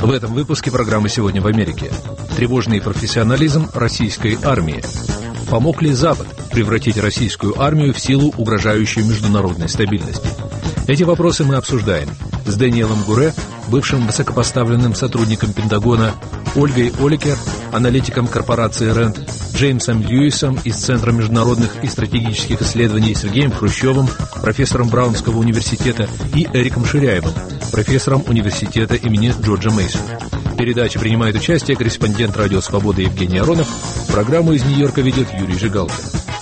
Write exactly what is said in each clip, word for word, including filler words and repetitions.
В этом выпуске программы «Сегодня в Америке». Тревожный профессионализм российской армии. Помог ли Запад превратить российскую армию в силу, угрожающую международной стабильности? Эти вопросы мы обсуждаем с Дэниелом Гурре, бывшим высокопоставленным сотрудником Пентагона, Ольгой Оликер, аналитиком корпорации рэнд, Джеймсом Льюисом из Центра международных и стратегических исследований, Сергеем Хрущевым, профессором Браунского университета, и Эриком Ширяевым, профессором университета имени Джорджа Мейсона. В передаче принимает участие корреспондент «Радио Свобода» Евгений Аронов. Программу из Нью-Йорка ведет Юрий Жигалкин.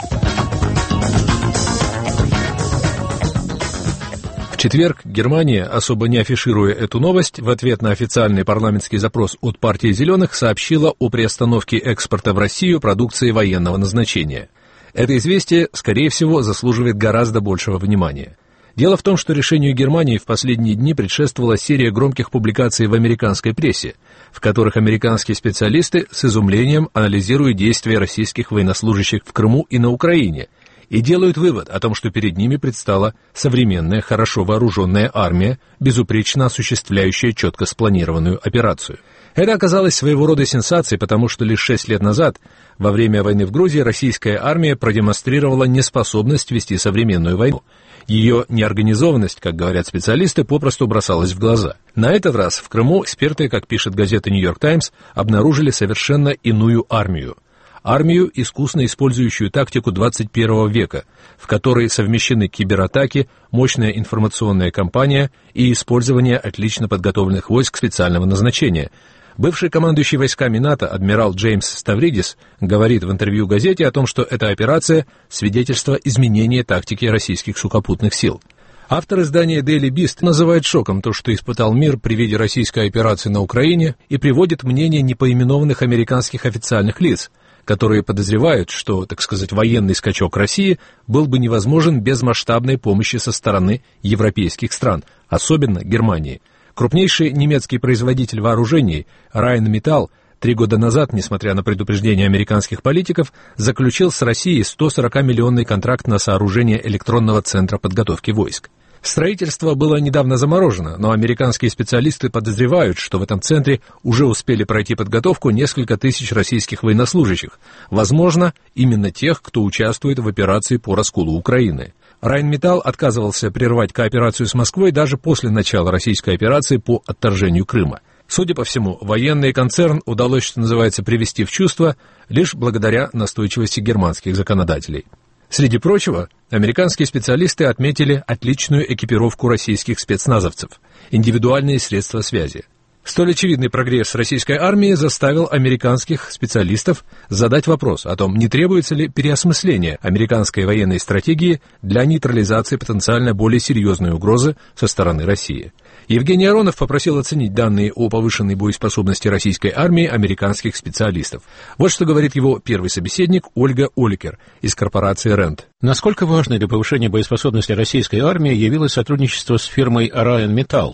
В четверг Германия, особо не афишируя эту новость, в ответ на официальный парламентский запрос от партии «Зеленых» сообщила о приостановке экспорта в Россию продукции военного назначения. Это известие, скорее всего, заслуживает гораздо большего внимания. Дело в том, что решению Германии в последние дни предшествовала серия громких публикаций в американской прессе, в которых американские специалисты с изумлением анализируют действия российских военнослужащих в Крыму и на Украине, и делают вывод о том, что перед ними предстала современная, хорошо вооруженная армия, безупречно осуществляющая четко спланированную операцию. Это оказалось своего рода сенсацией, потому что лишь шесть лет назад, во время войны в Грузии, российская армия продемонстрировала неспособность вести современную войну. Ее неорганизованность, как говорят специалисты, попросту бросалась в глаза. На этот раз в Крыму эксперты, как пишет газета «Нью-Йорк Таймс», обнаружили совершенно иную армию. Армию, искусно использующую тактику двадцать первого века, в которой совмещены кибератаки, мощная информационная кампания и использование отлично подготовленных войск специального назначения. Бывший командующий войсками НАТО адмирал Джеймс Ставридис говорит в интервью газете о том, что эта операция – свидетельство изменения тактики российских сухопутных сил. Автор издания Daily Beast называет шоком то, что испытал мир при виде российской операции на Украине, и приводит мнение непоименованных американских официальных лиц, которые подозревают, что, так сказать, военный скачок России был бы невозможен без масштабной помощи со стороны европейских стран, особенно Германии. Крупнейший немецкий производитель вооружений Rheinmetall три года назад, несмотря на предупреждения американских политиков, заключил с Россией сто сорокамиллионный контракт на сооружение электронного центра подготовки войск. Строительство было недавно заморожено, но американские специалисты подозревают, что в этом центре уже успели пройти подготовку несколько тысяч российских военнослужащих, возможно, именно тех, кто участвует в операции по расколу Украины. Rheinmetall отказывался прервать кооперацию с Москвой даже после начала российской операции по отторжению Крыма. Судя по всему, военный концерн удалось, что называется, привести в чувство лишь благодаря настойчивости германских законодателей. Среди прочего, американские специалисты отметили отличную экипировку российских спецназовцев, индивидуальные средства связи. Столь очевидный прогресс российской армии заставил американских специалистов задать вопрос о том, не требуется ли переосмысление американской военной стратегии для нейтрализации потенциально более серьезной угрозы со стороны России. Евгений Аронов попросил оценить данные о повышенной боеспособности российской армии американских специалистов. Вот что говорит его первый собеседник Ольга Оликер из корпорации рэнд. Насколько важной для повышения боеспособности российской армии явилось сотрудничество с фирмой Rheinmetall?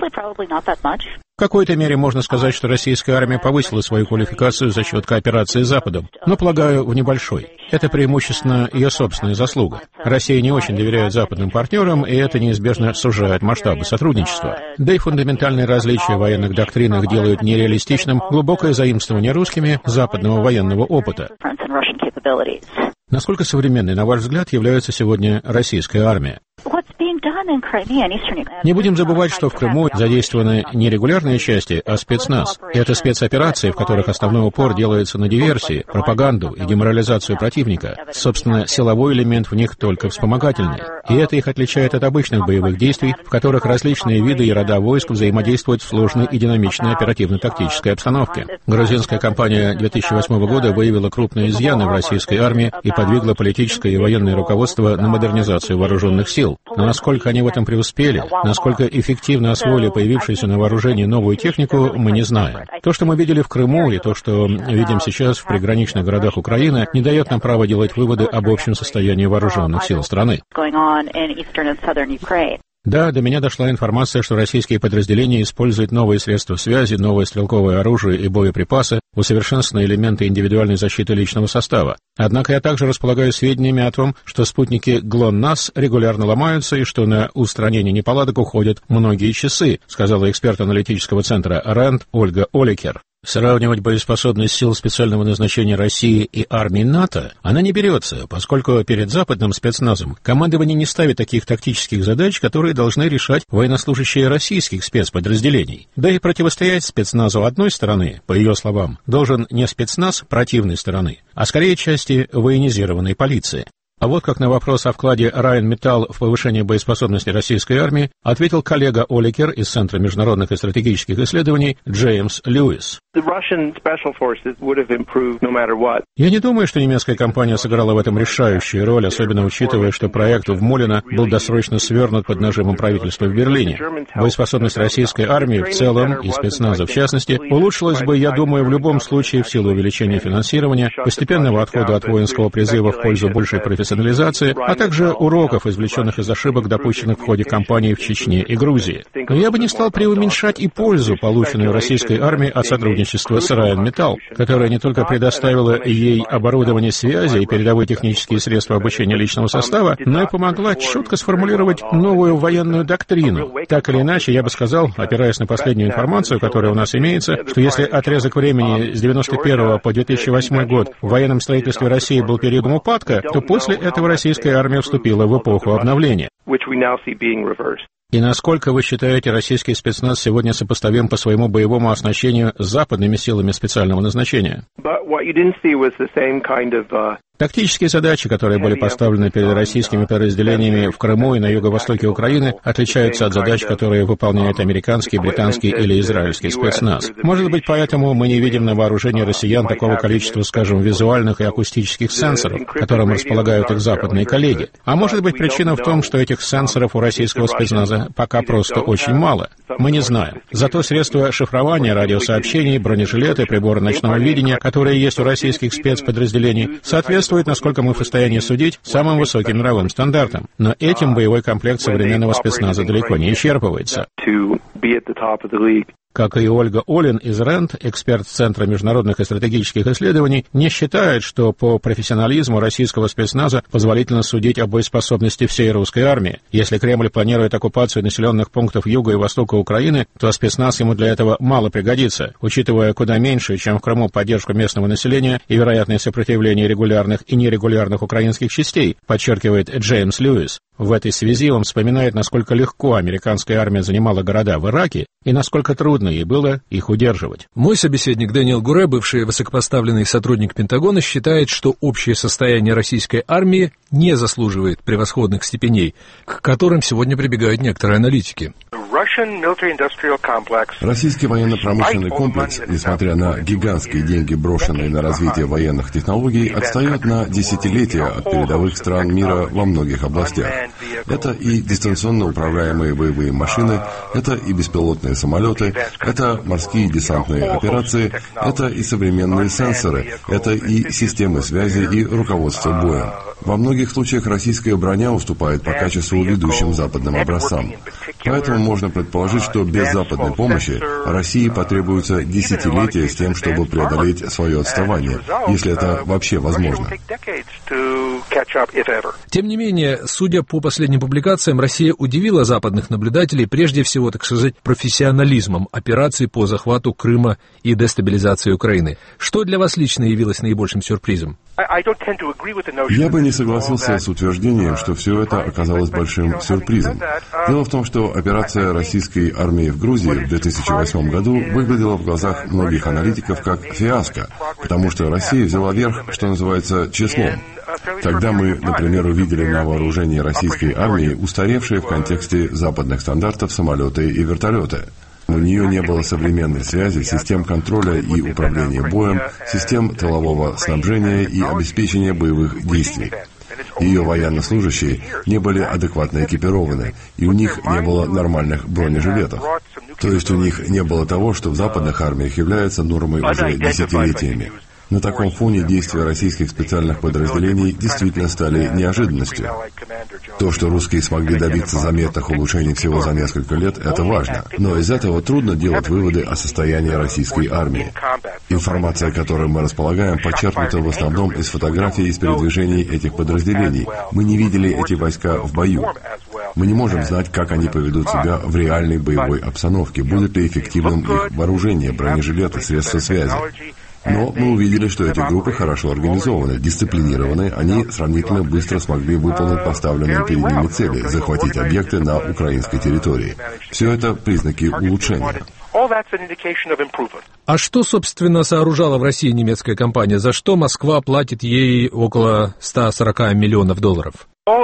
В какой-то мере можно сказать, что российская армия повысила свою квалификацию за счет кооперации с Западом, но, полагаю, в небольшой. Это преимущественно ее собственная заслуга. Россия не очень доверяет западным партнерам, и это неизбежно сужает масштабы сотрудничества. Да и фундаментальные различия в военных доктринах делают нереалистичным глубокое заимствование русскими западного военного опыта. Насколько современной, на ваш взгляд, является сегодня российская армия? Не будем забывать, что в Крыму задействованы не регулярные части, а спецназ. Это спецоперации, в которых основной упор делается на диверсии, пропаганду и деморализацию противника. Собственно, силовой элемент в них только вспомогательный. И это их отличает от обычных боевых действий, в которых различные виды и рода войск взаимодействуют в сложной и динамичной оперативно-тактической обстановке. Грузинская кампания две тысячи восьмого года выявила крупные изъяны в российской армии и подвигла политическое и военное руководство на модернизацию вооруженных сил. Но насколько они в этом преуспели, насколько эффективно освоили появившуюся на вооружении новую технику, мы не знаем. То, что мы видели в Крыму, и то, что видим сейчас в приграничных городах Украины, не дает нам права делать выводы об общем состоянии вооруженных сил страны. Да, до меня дошла информация, что российские подразделения используют новые средства связи, новое стрелковое оружие и боеприпасы, усовершенствованы элементы индивидуальной защиты личного состава. Однако я также располагаю сведениями о том, что спутники ГЛОНАСС регулярно ломаются и что на устранение неполадок уходят многие часы, сказала эксперт аналитического центра РАНД Ольга Оликер. Сравнивать боеспособность сил специального назначения России и армии НАТО она не берется, поскольку перед западным спецназом командование не ставит таких тактических задач, которые должны решать военнослужащие российских спецподразделений. Да и противостоять спецназу одной стороны, по ее словам, должен не спецназ противной стороны, а скорее части военизированной полиции. А вот как на вопрос о вкладе Райнметалл в повышение боеспособности российской армии ответил коллега Оликер из Центра международных и стратегических исследований Джеймс Льюис. Я не думаю, что немецкая компания сыграла в этом решающую роль, особенно учитывая, что проект в Мулино был досрочно свернут под нажимом правительства в Берлине. Боеспособность российской армии в целом и спецназа в частности улучшилась бы, я думаю, в любом случае в силу увеличения финансирования, постепенного отхода от воинского призыва в пользу большей профессионализации, а также уроков, извлеченных из ошибок, допущенных в ходе кампании в Чечне и Грузии. Но я бы не стал преуменьшать и пользу, полученную российской армией от сотрудничества с Райнметалл, которая не только предоставила ей оборудование связи и передовые технические средства обучения личного состава, но и помогла четко сформулировать новую военную доктрину. Так или иначе, я бы сказал, опираясь на последнюю информацию, которая у нас имеется, что если отрезок времени с девяносто первого по две тысячи восьмой год в военном строительстве России был периодом упадка, то после этого российская армия вступила в эпоху обновления. И насколько вы считаете, российский спецназ сегодня сопоставим по своему боевому оснащению с западными силами специального назначения? Тактические задачи, которые были поставлены перед российскими подразделениями в Крыму и на юго-востоке Украины, отличаются от задач, которые выполняет американский, британский или израильский спецназ. Может быть, поэтому мы не видим на вооружении россиян такого количества, скажем, визуальных и акустических сенсоров, которым располагают их западные коллеги. А может быть, причина в том, что этих сенсоров у российского спецназа пока просто очень мало. Мы не знаем. Зато средства шифрования радиосообщений, бронежилеты, приборы ночного видения, которые есть у российских спецподразделений, соответствуют, насколько мы в состоянии судить, самым высоким мировым стандартам. Но этим боевой комплект современного спецназа далеко не исчерпывается. Как и Ольга Олин из РАНД, эксперт Центра международных и стратегических исследований, не считает, что по профессионализму российского спецназа позволительно судить о боеспособности всей русской армии. Если Кремль планирует оккупацию населенных пунктов юга и востока Украины, то спецназ ему для этого мало пригодится, учитывая куда меньше, чем в Крыму, поддержку местного населения и вероятное сопротивление регулярных и нерегулярных украинских частей, подчеркивает Джеймс Льюис. В этой связи он вспоминает, насколько легко американская армия занимала города в Ираке и насколько трудно ей было их удерживать. Мой собеседник Дэниел Гуре, бывший высокопоставленный сотрудник Пентагона, считает, что общее состояние российской армии не заслуживает превосходных степеней, к которым сегодня прибегают некоторые аналитики. Российский военно-промышленный комплекс, несмотря на гигантские деньги, брошенные на развитие военных технологий, отстает на десятилетия от передовых стран мира во многих областях. Это и дистанционно управляемые боевые машины, это и беспилотные самолеты, это морские десантные операции, это и современные сенсоры, это и системы связи и руководство боем. Во многих случаях российская броня уступает по качеству ведущим западным образцам. Поэтому можно предположить, что без западной помощи России потребуется десятилетия с тем, чтобы преодолеть свое отставание, если это вообще возможно. Тем не менее, судя по последним публикациям, Россия удивила западных наблюдателей прежде всего, так сказать, профессионализмом операций по захвату Крыма и дестабилизации Украины. Что для вас лично явилось наибольшим сюрпризом? Я бы не согласился с утверждением, что все это оказалось большим сюрпризом. Дело в том, что операция российской армии в Грузии в две тысячи восьмом году выглядела в глазах многих аналитиков как фиаско, потому что Россия взяла верх, что называется, числом. Тогда мы, например, увидели на вооружении российской армии устаревшие в контексте западных стандартов самолеты и вертолеты. У нее не было современной связи, систем контроля и управления боем, систем тылового снабжения и обеспечения боевых действий. Ее военнослужащие не были адекватно экипированы, и у них не было нормальных бронежилетов. То есть у них не было того, что в западных армиях является нормой уже десятилетиями. На таком фоне действия российских специальных подразделений действительно стали неожиданностью. То, что русские смогли добиться заметных улучшений всего за несколько лет, это важно. Но из этого трудно делать выводы о состоянии российской армии. Информация, которой мы располагаем, подчеркнута в основном из фотографий из передвижений этих подразделений. Мы не видели эти войска в бою. Мы не можем знать, как они поведут себя в реальной боевой обстановке, будет ли эффективным их вооружение, бронежилеты, средства связи. Но мы увидели, что эти группы хорошо организованы, дисциплинированы, они сравнительно быстро смогли выполнить поставленные перед ними цели, захватить объекты на украинской территории. Все это признаки улучшения. А что, собственно, сооружала в России немецкая компания? За что Москва платит ей около ста сорока миллионов долларов?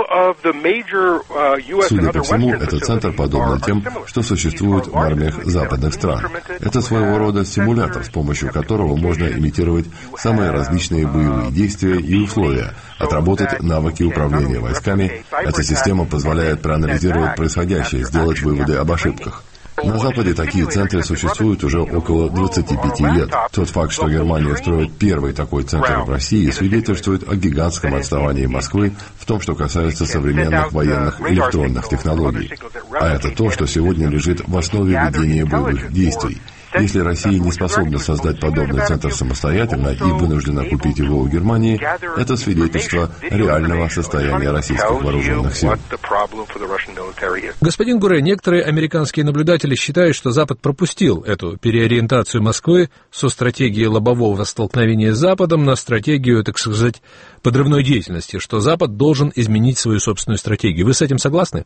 Судя по всему, этот центр подобен тем, что существует в армиях западных стран. Это своего рода симулятор, с помощью которого можно имитировать самые различные боевые действия и условия, отработать навыки управления войсками. Эта система позволяет проанализировать происходящее, сделать выводы об ошибках. На Западе такие центры существуют уже около двадцати пяти лет. Тот факт, что Германия строит первый такой центр в России, свидетельствует о гигантском отставании Москвы в том, что касается современных военных электронных технологий. А это то, что сегодня лежит в основе ведения боевых действий. Если Россия не способна создать подобный центр самостоятельно и вынуждена купить его у Германии, это свидетельство реального состояния российских вооруженных сил. Господин Гуре, некоторые американские наблюдатели считают, что Запад пропустил эту переориентацию Москвы со стратегии лобового столкновения с Западом на стратегию, так сказать, подрывной деятельности, что Запад должен изменить свою собственную стратегию. Вы с этим согласны?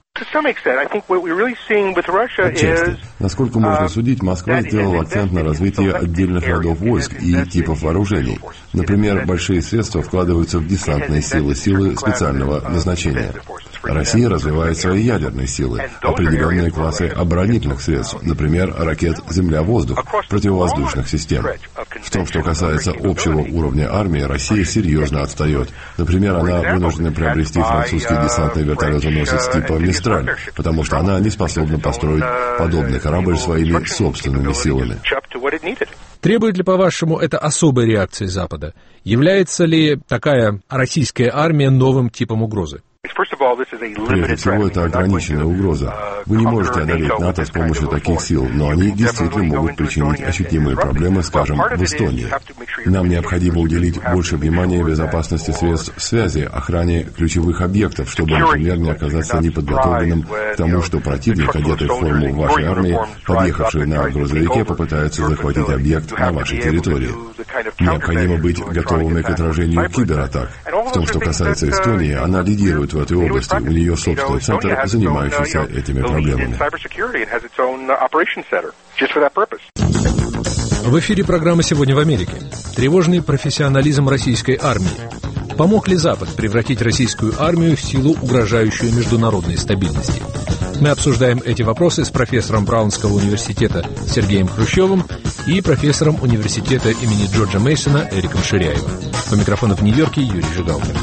Отчасти. Насколько можно судить, Москва сделала акцент на развитие отдельных родов войск и типов вооружений. Например, большие средства вкладываются в десантные силы, силы специального назначения. Россия развивает свои ядерные силы, определенные классы оборонительных средств, например, ракет «Земля-воздух», противовоздушных систем. В том, что касается общего уровня армии, Россия серьезно отстает. Например, она вынуждена приобрести французский десантный вертолетоносец типа «Мистраль», потому что она не способна построить подобный корабль своими собственными силами. Требует ли, по-вашему, это особой реакции Запада? Является ли такая российская армия новым типом угрозы? Прежде всего, это ограниченная угроза. Вы не можете одолеть НАТО с помощью таких сил, но они действительно могут причинить ощутимые проблемы, скажем, в Эстонии. Нам необходимо уделить больше внимания безопасности средств связи, охране ключевых объектов, чтобы, например, не оказаться неподготовленным к тому, что противник, одетый в форму вашей армии, подъехавший на грузовике, попытается захватить объект на вашей территории. Необходимо быть готовыми к отражению кибератак. В том, что касается Эстонии, она лидирует в этой области. У нее собственный центр, занимающийся этими проблемами. В эфире программа «Сегодня в Америке». Тревожный профессионализм российской армии. Помог ли Запад превратить российскую армию в силу, угрожающую международной стабильности? Мы обсуждаем эти вопросы с профессором Браунского университета Сергеем Хрущевым и профессором университета имени Джорджа Мейсона Эриком Ширяевым. По микрофону в Нью-Йорке Юрий Жигалкин.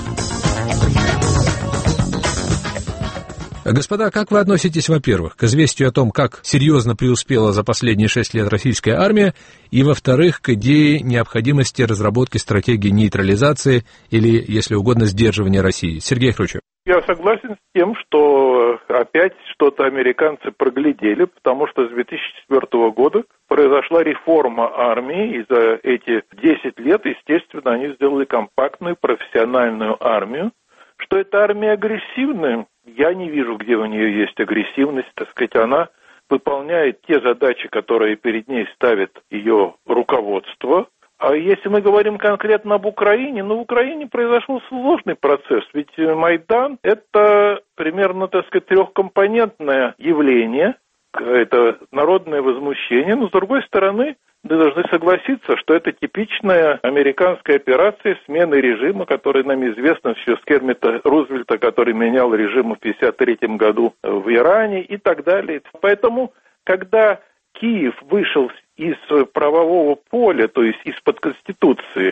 Господа, как вы относитесь, во-первых, к известию о том, как серьезно преуспела за последние шесть лет российская армия, и, во-вторых, к идее необходимости разработки стратегии нейтрализации или, если угодно, сдерживания России? Сергей Хрущев. Я согласен с тем, что опять что-то американцы проглядели, потому что с две тысячи четвёртого года произошла реформа армии, и за эти десять лет, естественно, они сделали компактную профессиональную армию. Что эта армия агрессивная, я не вижу, где у нее есть агрессивность, так сказать, она выполняет те задачи, которые перед ней ставит ее руководство. А если мы говорим конкретно об Украине, ну, в Украине произошел сложный процесс, ведь Майдан – это примерно, так сказать, трехкомпонентное явление, это народное возмущение, но, с другой стороны, мы должны согласиться, что это типичная американская операция смены режима, которая нам известна еще с Кермита Рузвельта, который менял режим в пятьдесят третьем году в Иране и так далее. Поэтому, когда Киев вышел из правового поля, то есть из-под Конституции,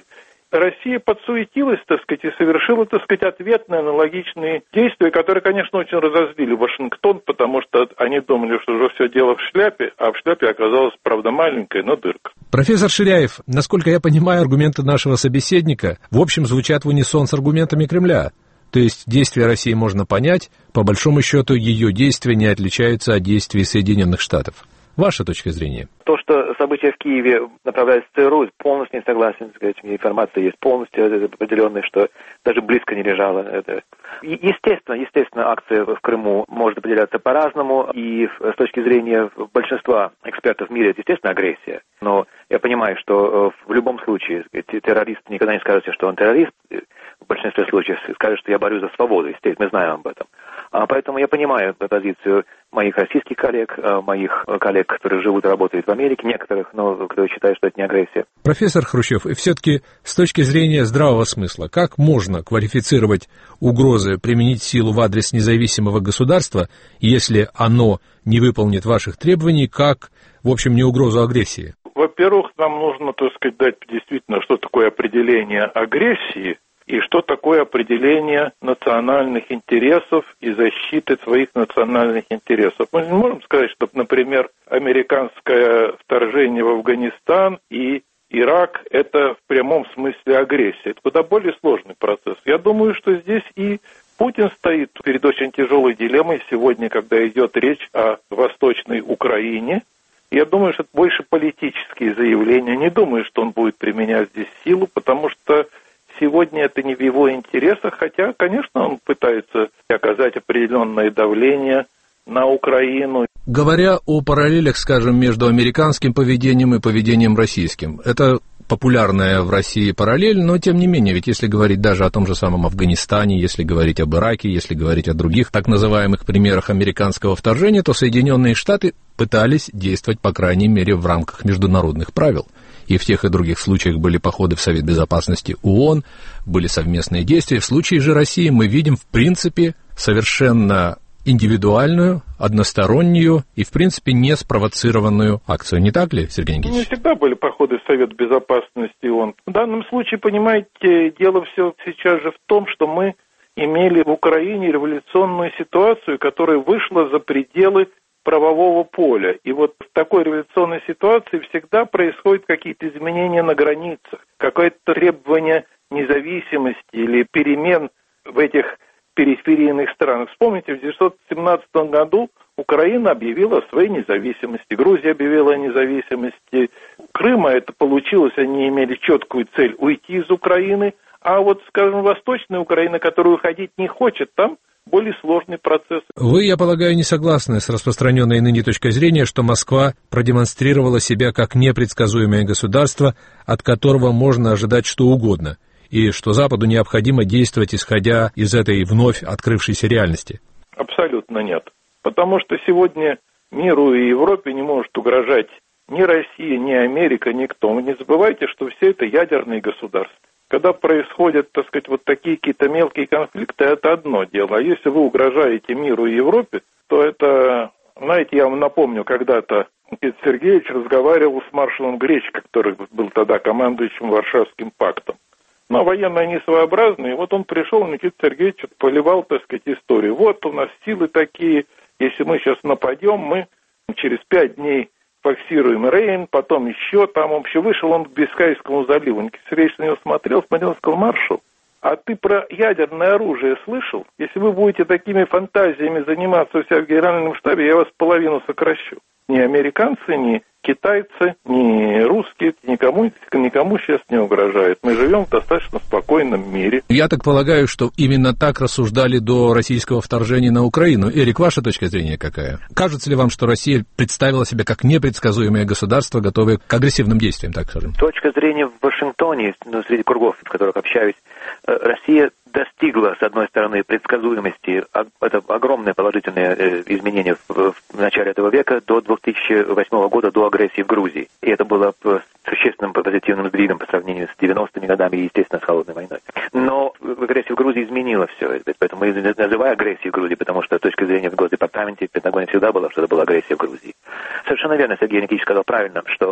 Россия подсуетилась, так сказать, и совершила, так сказать, ответные аналогичные действия, которые, конечно, очень разозлили Вашингтон, потому что они думали, что уже все дело в шляпе, а в шляпе оказалась, правда, маленькая, но дырка. Профессор Ширяев, насколько я понимаю, аргументы нашего собеседника, в общем, звучат в унисон с аргументами Кремля. То есть действия России можно понять, по большому счету ее действия не отличаются от действий Соединенных Штатов. Ваша точка зрения? То, что события в Киеве направляются в ЦРУ, полностью не согласен. Сказать, информация есть полностью определенная, что даже близко не лежала. Это. Естественно, естественно, акция в Крыму может определяться по-разному, и с точки зрения большинства экспертов в мире это, естественно, агрессия. Но я понимаю, что в любом случае террорист никогда не скажет, что он террорист. В большинстве случаев скажет, что я борюсь за свободу. Естественно, мы знаем об этом. А поэтому я понимаю позицию моих российских коллег, моих коллег, которые живут и работают в Америке, некоторых, но которые считают, что это не агрессия. Профессор Хрущев, и все-таки с точки зрения здравого смысла, как можно квалифицировать угрозы применить силу в адрес независимого государства, если оно не выполнит ваших требований, как, в общем, не угрозу агрессии? Во-первых, нам нужно, так сказать, дать действительно, что такое определение агрессии, и что такое определение национальных интересов и защиты своих национальных интересов. Мы не можем сказать, что, например, американское вторжение в Афганистан и Ирак – это в прямом смысле агрессия. Это куда более сложный процесс. Я думаю, что здесь и Путин стоит перед очень тяжелой дилеммой сегодня, когда идет речь о Восточной Украине. Я думаю, что это больше политические заявления. Не думаю, что он будет применять здесь силу, потому что сегодня это не в его интересах, хотя, конечно, он пытается оказать определенное давление на Украину. Говоря о параллелях, скажем, между американским поведением и поведением российским, это популярная в России параллель, но тем не менее, ведь если говорить даже о том же самом Афганистане, если говорить об Ираке, если говорить о других так называемых примерах американского вторжения, то Соединенные Штаты пытались действовать, по крайней мере, в рамках международных правил. И в тех и других случаях были походы в Совет Безопасности ООН, были совместные действия. В случае же России мы видим, в принципе, совершенно индивидуальную, одностороннюю и, в принципе, не спровоцированную акцию. Не так ли, Сергей Никитич? Не всегда были походы в Совет Безопасности ООН. В данном случае, понимаете, дело все сейчас же в том, что мы имели в Украине революционную ситуацию, которая вышла за пределы правового поля. И вот в такой революционной ситуации всегда происходят какие-то изменения на границах, какое-то требование независимости или перемен в этих периферийных странах. Вспомните, в тысяча девятьсот семнадцатом году Украина объявила о своей независимости, Грузия объявила о независимости, Крыма это получилось, они имели четкую цель уйти из Украины, а вот, скажем, Восточная Украина, которая уходить не хочет, там более сложный процесс. Вы, я полагаю, не согласны с распространенной ныне точкой зрения, что Москва продемонстрировала себя как непредсказуемое государство, от которого можно ожидать что угодно, и что Западу необходимо действовать, исходя из этой вновь открывшейся реальности? Абсолютно нет. Потому что сегодня миру и Европе не может угрожать ни Россия, ни Америка, никто. Вы не забывайте, что все это ядерные государства. Когда происходят, так сказать, вот такие какие-то мелкие конфликты, это одно дело. А если вы угрожаете миру и Европе, то это, знаете, я вам напомню, когда-то Никита Сергеевич разговаривал с маршалом Гречко, который был тогда командующим Варшавским пактом. Но военные они своеобразные. Вот он пришел, Никита Сергеевич поливал, так сказать, историю. Вот у нас силы такие, если мы сейчас нападем, мы через пять дней фоксируем Рейн, потом еще там, вообще вышел он к Бискайскому заливу. Никита Сергеевич на него смотрел, смотрел и сказал: маршал, а ты про ядерное оружие слышал? Если вы будете такими фантазиями заниматься у себя в генеральном штабе, я вас половину сокращу. Ни американцы, ни китайцы, ни русские, никому, никому сейчас не угрожает. Мы живем в достаточно спокойном мире. Я так полагаю, что именно так рассуждали до российского вторжения на Украину. Эрик, ваша точка зрения какая? Кажется ли вам, что Россия представила себя как непредсказуемое государство, готовое к агрессивным действиям, так скажем? Точка зрения в Вашингтоне, ну, среди кругов, в которых общаюсь, Россия достигла, с одной стороны, предсказуемости. Это огромное положительное изменение в, в начале этого века до две тысячи восьмого года, до агрессии в Грузии. И это было существенным позитивным сдвигом по сравнению с девяностыми годами и, естественно, с холодной войной. Но агрессия в Грузии изменила все. Поэтому я называю агрессией в Грузии, потому что с точки зрения в Госдепартаменте, в Пентагоне всегда было, что это была агрессия в Грузии. Совершенно верно, Сергей Никитич сказал правильно, что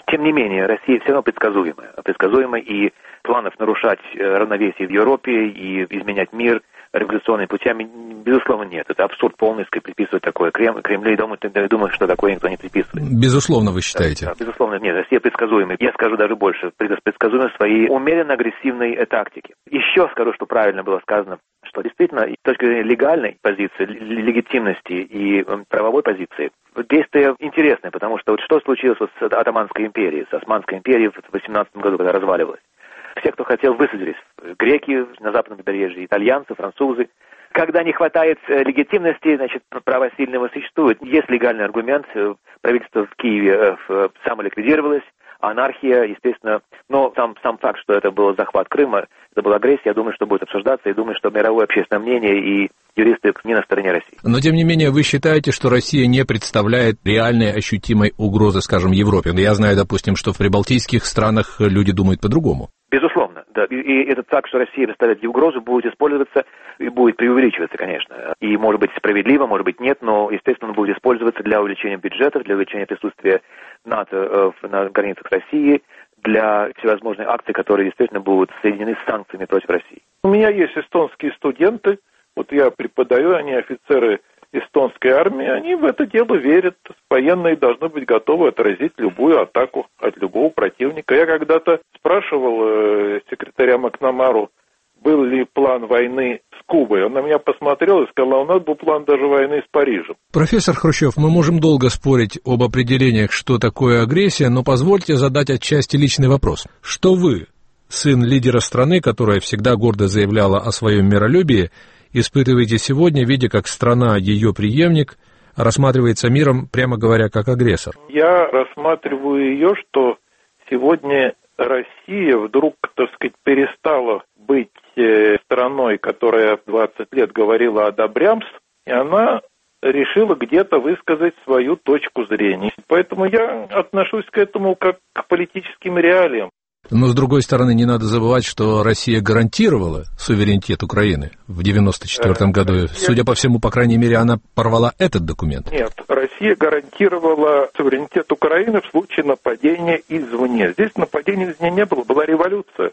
Тем не менее, Россия все равно предсказуемая. Предсказуемая, и планов нарушать равновесие в Европе и изменять мир революционными путями, безусловно, нет. Это абсурд полностью приписывать такое Крем, Кремлю и думать, думать, что такое никто не приписывает. Безусловно, вы считаете? Да, безусловно, нет. Россия предсказуемая. Я скажу даже больше. Предсказуема в своей умеренно-агрессивной тактике. Еще скажу, что правильно было сказано, что действительно, с точки зрения легальной позиции, легитимности и правовой позиции, действие интересное, потому что вот что случилось с Отtomанской империей, с Османской империей в восемнадцатом году, когда разваливалась. Все, кто хотел, высадились. Греки на западном побережье, итальянцы, французы. Когда не хватает легитимности, значит, право сильного существует. Есть легальный аргумент. Правительство в Киеве самоликвидировалось. Анархия, естественно. Но сам, сам факт, что это был захват Крыма, это была агрессия, я думаю, что будет обсуждаться. И думаю, что мировое общественное мнение и юристы не на стороне России. Но, тем не менее, вы считаете, что Россия не представляет реальной ощутимой угрозы, скажем, Европе? Я знаю, допустим, что в прибалтийских странах люди думают по-другому. Безусловно, да. И, и этот факт, что Россия представляет угрозу, будет использоваться и будет преувеличиваться, конечно. И, может быть, справедливо, может быть, нет, но, естественно, он будет использоваться для увеличения бюджетов, для увеличения присутствия НАТО на границах России, для всевозможных акций, которые действительно будут соединены с санкциями против России. У меня есть эстонские студенты, вот я преподаю, они офицеры эстонской армии, они в это дело верят. Военные должны быть готовы отразить любую атаку от любого противника. Я когда-то спрашивал э, секретаря Макнамару, был ли план войны с Кубой. Он на меня посмотрел и сказал, а у нас был план даже войны с Парижем. Профессор Хрущев, мы можем долго спорить об определениях, что такое агрессия, но позвольте задать отчасти личный вопрос. Что вы, сын лидера страны, которая всегда гордо заявляла о своем миролюбии, испытываете сегодня, видя, как страна, ее преемник, рассматривается миром, прямо говоря, как агрессор? Я рассматриваю ее, что сегодня Россия вдруг, так сказать, перестала быть страной, которая двадцать лет говорила «одобрямс», и она решила где-то высказать свою точку зрения. Поэтому я отношусь к этому как к политическим реалиям. Но, с другой стороны, не надо забывать, что Россия гарантировала суверенитет Украины в девяносто четвёртом году. Нет. Судя по всему, по крайней мере, она порвала этот документ. Нет, Россия гарантировала суверенитет Украины в случае нападения извне. Здесь нападения извне не было, была революция.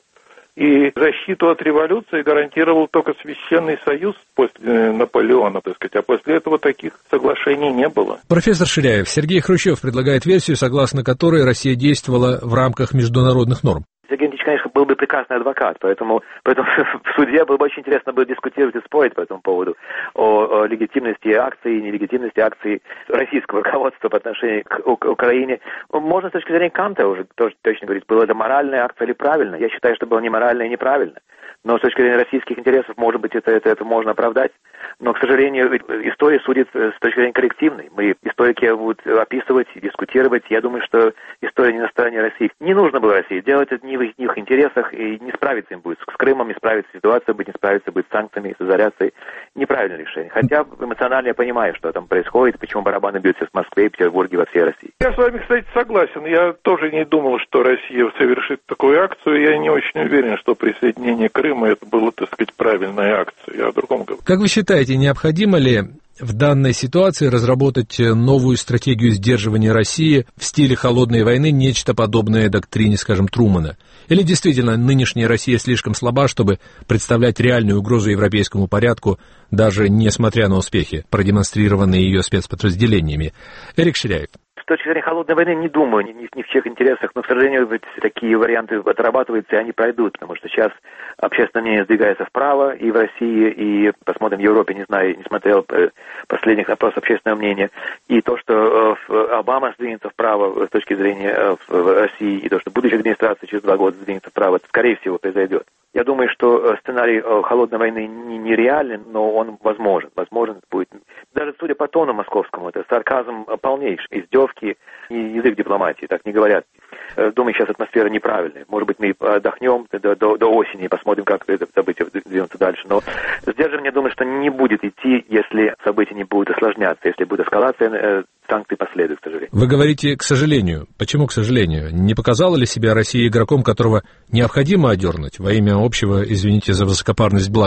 И защиту от революции гарантировал только Священный Союз после Наполеона, так сказать, а после этого таких соглашений не было. Профессор Ширяев, Сергей Хрущев предлагает версию, согласно которой Россия действовала в рамках международных норм. Сергей Ильич, конечно, был бы прекрасный адвокат, поэтому, поэтому в суде было бы очень интересно было дискутировать и спорить по этому поводу о, о легитимности акций и нелегитимности акций российского руководства по отношению к Украине. Можно с точки зрения Канта уже тоже точно говорить, была это моральная акция или правильная. Я считаю, что было не морально и неправильно. Но с точки зрения российских интересов, может быть, это, это, это можно оправдать. Но, к сожалению, история судит с точки зрения коллективной. Мы, историки, будут описывать и дискутировать. Я думаю, что история не на стороне России. Не нужно было России делать это не в их интересах, и не справиться им будет с Крымом, не справиться с ситуацией, быть не справиться будет с санкциями, с изоляцией. Неправильное решение. Хотя эмоционально я понимаю, что там происходит, почему барабаны бьются в Москве, Петербурге, во всей России. Я с вами, кстати, согласен. Я тоже не думал, что Россия совершит такую акцию. Я не очень уверен, что присоединение Крыма это было, так сказать, правильная акция. Я о другом говорю. Как вы считаете, необходимо ли в данной ситуации разработать новую стратегию сдерживания России в стиле холодной войны, нечто подобное доктрине, скажем, Трумана? Или действительно нынешняя Россия слишком слаба, чтобы представлять реальную угрозу европейскому порядку, даже несмотря на успехи, продемонстрированные ее спецподразделениями? Эрик Ширяев. С точки зрения холодной войны не думаю, ни, ни в чьих интересах, но, к сожалению, ведь такие варианты отрабатываются, и они пройдут, потому что сейчас общественное мнение сдвигается вправо и в России, и посмотрим в Европе, не знаю, не смотрел последних опросов общественного мнения, и то, что Обама сдвинется вправо с точки зрения России, и то, что будущая администрация через два года сдвинется вправо, это, скорее всего, произойдет. Я думаю, что сценарий холодной войны нереален, но он возможен. Возможен будет. Даже судя по тону московскому, это сарказм полнейший, издевки и язык дипломатии, так не говорят. Думаю, сейчас атмосфера неправильная. Может быть, мы отдохнем до, до, до осени и посмотрим, как это событие двинутся дальше. Но сдерживание, думаю, что не будет идти, если события не будут осложняться, если будет эскалация, санкции последуют, к сожалению. Вы говорите «к сожалению». Почему «к сожалению»? Не показала ли себя Россия игроком, которого необходимо одернуть во имя общего, извините за высокопарность, блага?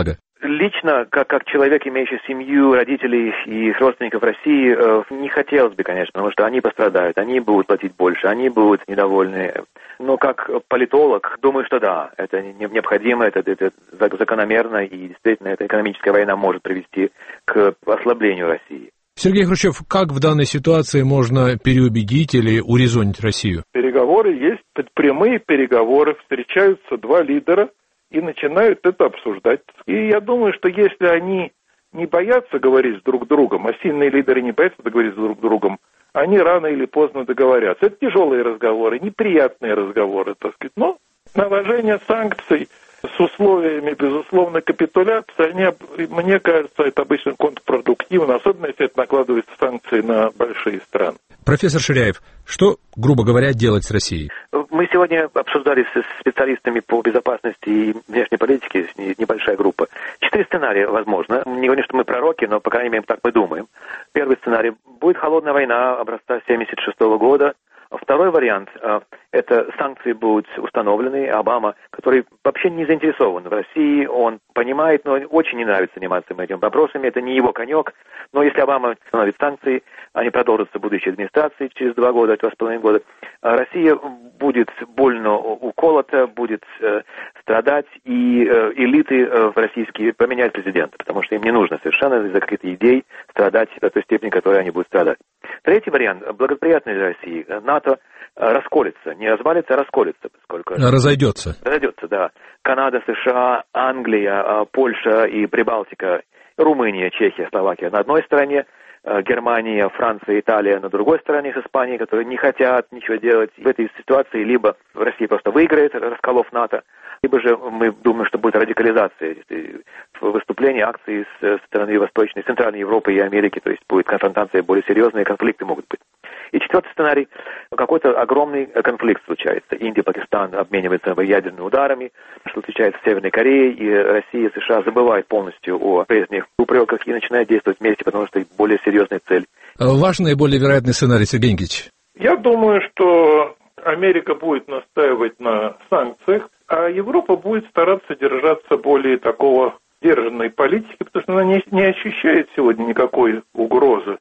лично, как, как человек, имеющий семью, родителей и их родственников в России, э, не хотелось бы, конечно, потому что они пострадают, они будут платить больше, они будут недовольны. Но как политолог, думаю, что да, это необходимо, это, это закономерно, и действительно эта экономическая война может привести к ослаблению России. Сергей Хрущев, как в данной ситуации можно переубедить или урезонить Россию? Переговоры есть, прямые переговоры, встречаются два лидера и начинают это обсуждать. И я думаю, что если они не боятся говорить с друг другом, а сильные лидеры не боятся говорить с друг другом, они рано или поздно договорятся. Это тяжелые разговоры, неприятные разговоры, так сказать. Но наложение санкций с условиями, безусловно, капитуляции, они, мне кажется, это обычно контрпродуктивно, особенно если это накладывается санкции на большие страны. Профессор Ширяев, что, грубо говоря, делать с Россией? Мы сегодня обсуждали с специалистами по безопасности и внешней политике, небольшая группа. Четыре сценария возможно. Не говорю, что мы пророки, но, по крайней мере, так мы думаем. Первый сценарий. Будет холодная война образца семьдесят шестого года. Второй вариант – это санкции будут установлены. Обама, который вообще не заинтересован в России, он понимает, но очень не нравится заниматься этими вопросами, это не его конек. Но если Обама установит санкции, они продолжатся в будущей администрации через два года, два с половиной года, Россия будет больно уколота, будет э, страдать, и э, элиты э, российские поменяют президента, потому что им не нужно совершенно из-за каких-то идей страдать до той степени, которой они будут страдать. Третий вариант, благоприятный для России. НАТО расколется, не развалится, а расколется. Поскольку разойдется. Разойдется, да. Канада, США, Англия, Польша и Прибалтика, Румыния, Чехия, Словакия на одной стороне, Германия, Франция, Италия на другой стороне с Испанией, которые не хотят ничего делать. В этой ситуации либо Россия просто выиграет, расколов НАТО, либо же мы думаем, что будет радикализация выступлений, акций с стороны Восточной, Центральной Европы и Америки, то есть будет конфронтация более серьезная, конфликты могут быть. И четвертый сценарий, какой-то огромный конфликт случается. Индия, Пакистан обмениваются ядерными ударами, что случается в Северной Корее, и Россия, США забывают полностью о прежних упреках и начинают действовать вместе, потому что более серьезная цель. Важный и более вероятный сценарий, Сергей Никитич. Я думаю, что Америка будет настаивать на санкциях, а Европа будет стараться держаться более такого сдержанной политики, потому что она не, не ощущает сегодня никакой угрозы.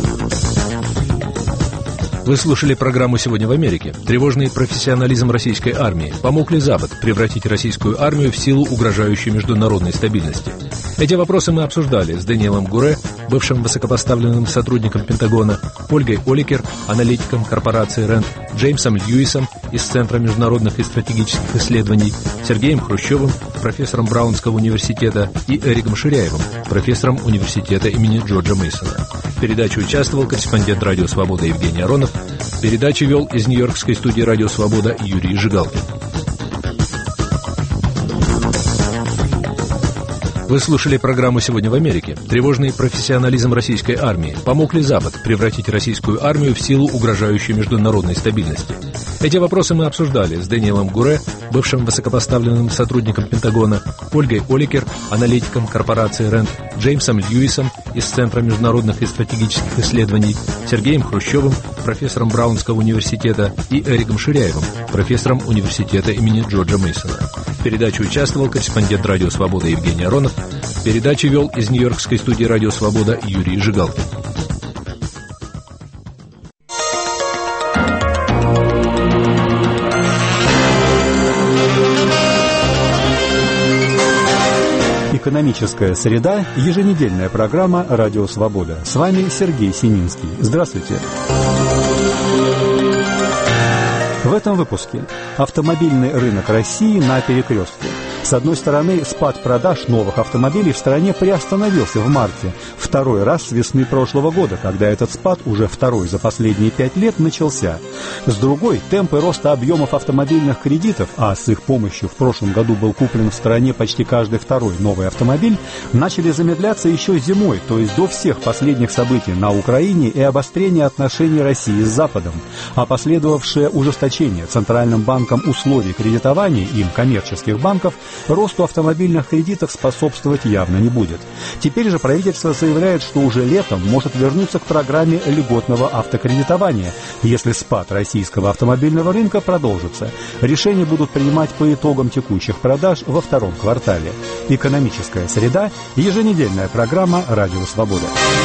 Вы слушали программу «Сегодня в Америке». Тревожный профессионализм российской армии. Помог ли Запад превратить российскую армию в силу, угрожающую международной стабильности? Эти вопросы мы обсуждали с Дэниелом Гуре, бывшим высокопоставленным сотрудником Пентагона, Ольгой Оликер, аналитиком корпорации РЭНД, Джеймсом Льюисом из Центра международных и стратегических исследований, Сергеем Хрущевым, профессором Браунского университета, и Эриком Ширяевым, профессором университета имени Джорджа Мейсона. В передаче участвовал корреспондент «Радио Свобода» Евгений Аронов. Передачу вел из нью-йоркской студии «Радио Свобода» Юрий Жигалкин. Вы слушали программу «Сегодня в Америке». Тревожный профессионализм российской армии. Помог ли Запад превратить российскую армию в силу, угрожающую международной стабильности? Эти вопросы мы обсуждали с Дэниелом Гуре, бывшим высокопоставленным сотрудником Пентагона, Ольгой Оликер, аналитиком корпорации РЭНД, Джеймсом Льюисом из Центра международных и стратегических исследований, Сергеем Хрущевым, профессором Браунского университета, и Эриком Ширяевым, профессором университета имени Джорджа Мейсона. В передаче участвовал корреспондент «Радио Свобода» Евгений Аронов. Передачу вел из нью-йоркской студии «Радио Свобода» Юрий Жигалкин. Экономическая среда. Еженедельная программа «Радио Свобода». С вами Сергей Сининский. Здравствуйте. В этом выпуске автомобильный рынок России на перекрестке. С одной стороны, спад продаж новых автомобилей в стране приостановился в марте, второй раз с весны прошлого года, когда этот спад, уже второй за последние пять лет, начался. С другой, темпы роста объемов автомобильных кредитов, а с их помощью в прошлом году был куплен в стране почти каждый второй новый автомобиль, начали замедляться еще зимой, то есть до всех последних событий на Украине и обострения отношений России с Западом, а последовавшее ужесточение Центральным банком условий кредитования им коммерческих банков росту автомобильных кредитов способствовать явно не будет. Теперь же правительство заявляет, что уже летом может вернуться к программе льготного автокредитования, если спад российского автомобильного рынка продолжится. Решения будут принимать по итогам текущих продаж во втором квартале. Экономическая среда. Еженедельная программа «Радио Свобода».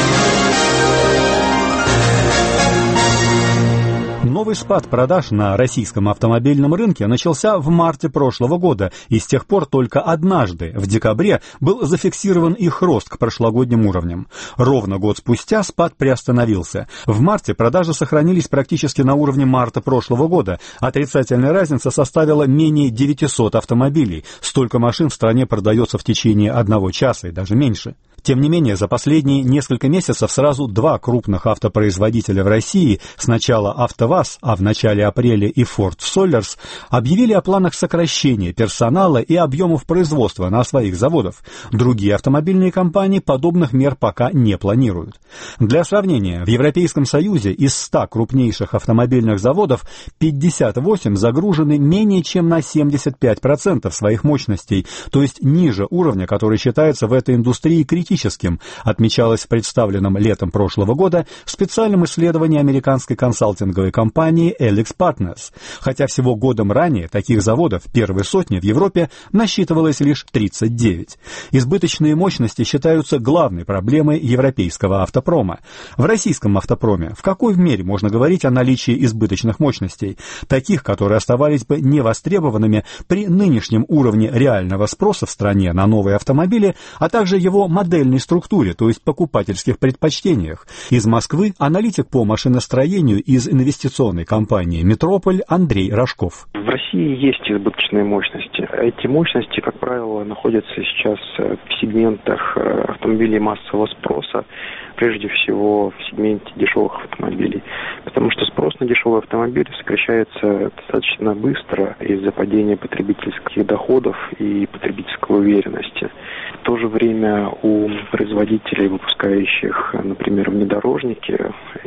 Новый спад продаж на российском автомобильном рынке начался в марте прошлого года, и с тех пор только однажды, в декабре, был зафиксирован их рост к прошлогодним уровням. Ровно год спустя спад приостановился. В марте продажи сохранились практически на уровне марта прошлого года. Отрицательная разница составила менее девятисот автомобилей. Столько машин в стране продается в течение одного часа и даже меньше. Тем не менее, за последние несколько месяцев сразу два крупных автопроизводителя в России, сначала АвтоВАЗ, а в начале апреля и Ford Solers, объявили о планах сокращения персонала и объемов производства на своих заводах. Другие автомобильные компании подобных мер пока не планируют. Для сравнения, в Европейском Союзе из ста крупнейших автомобильных заводов пятьдесят восемь загружены менее чем на семьдесят пять процентов своих мощностей, то есть ниже уровня, который считается в этой индустрии критическим, отмечалось в представленном летом прошлого года специальном исследовании американской консалтинговой компании AlixPartners. Хотя всего годом ранее таких заводов первой сотни в Европе насчитывалось лишь тридцать девять. Избыточные мощности считаются главной проблемой европейского автопрома. В российском автопроме в какой мере можно говорить о наличии избыточных мощностей, таких, которые оставались бы невостребованными при нынешнем уровне реального спроса в стране на новые автомобили, а также его модельной структуре, то есть покупательских предпочтениях. Из Москвы аналитик по машиностроению из инвестиционной компании «Метрополь» Андрей Рожков. В России есть избыточные мощности. Эти мощности, как правило, находятся сейчас в сегментах автомобилей массового спроса, прежде всего в сегменте дешевых автомобилей. Потому что спрос на дешевые автомобили сокращается достаточно быстро из-за падения потребительских доходов и потребительской уверенности. В то же время у производителей, выпускающих, например, внедорожники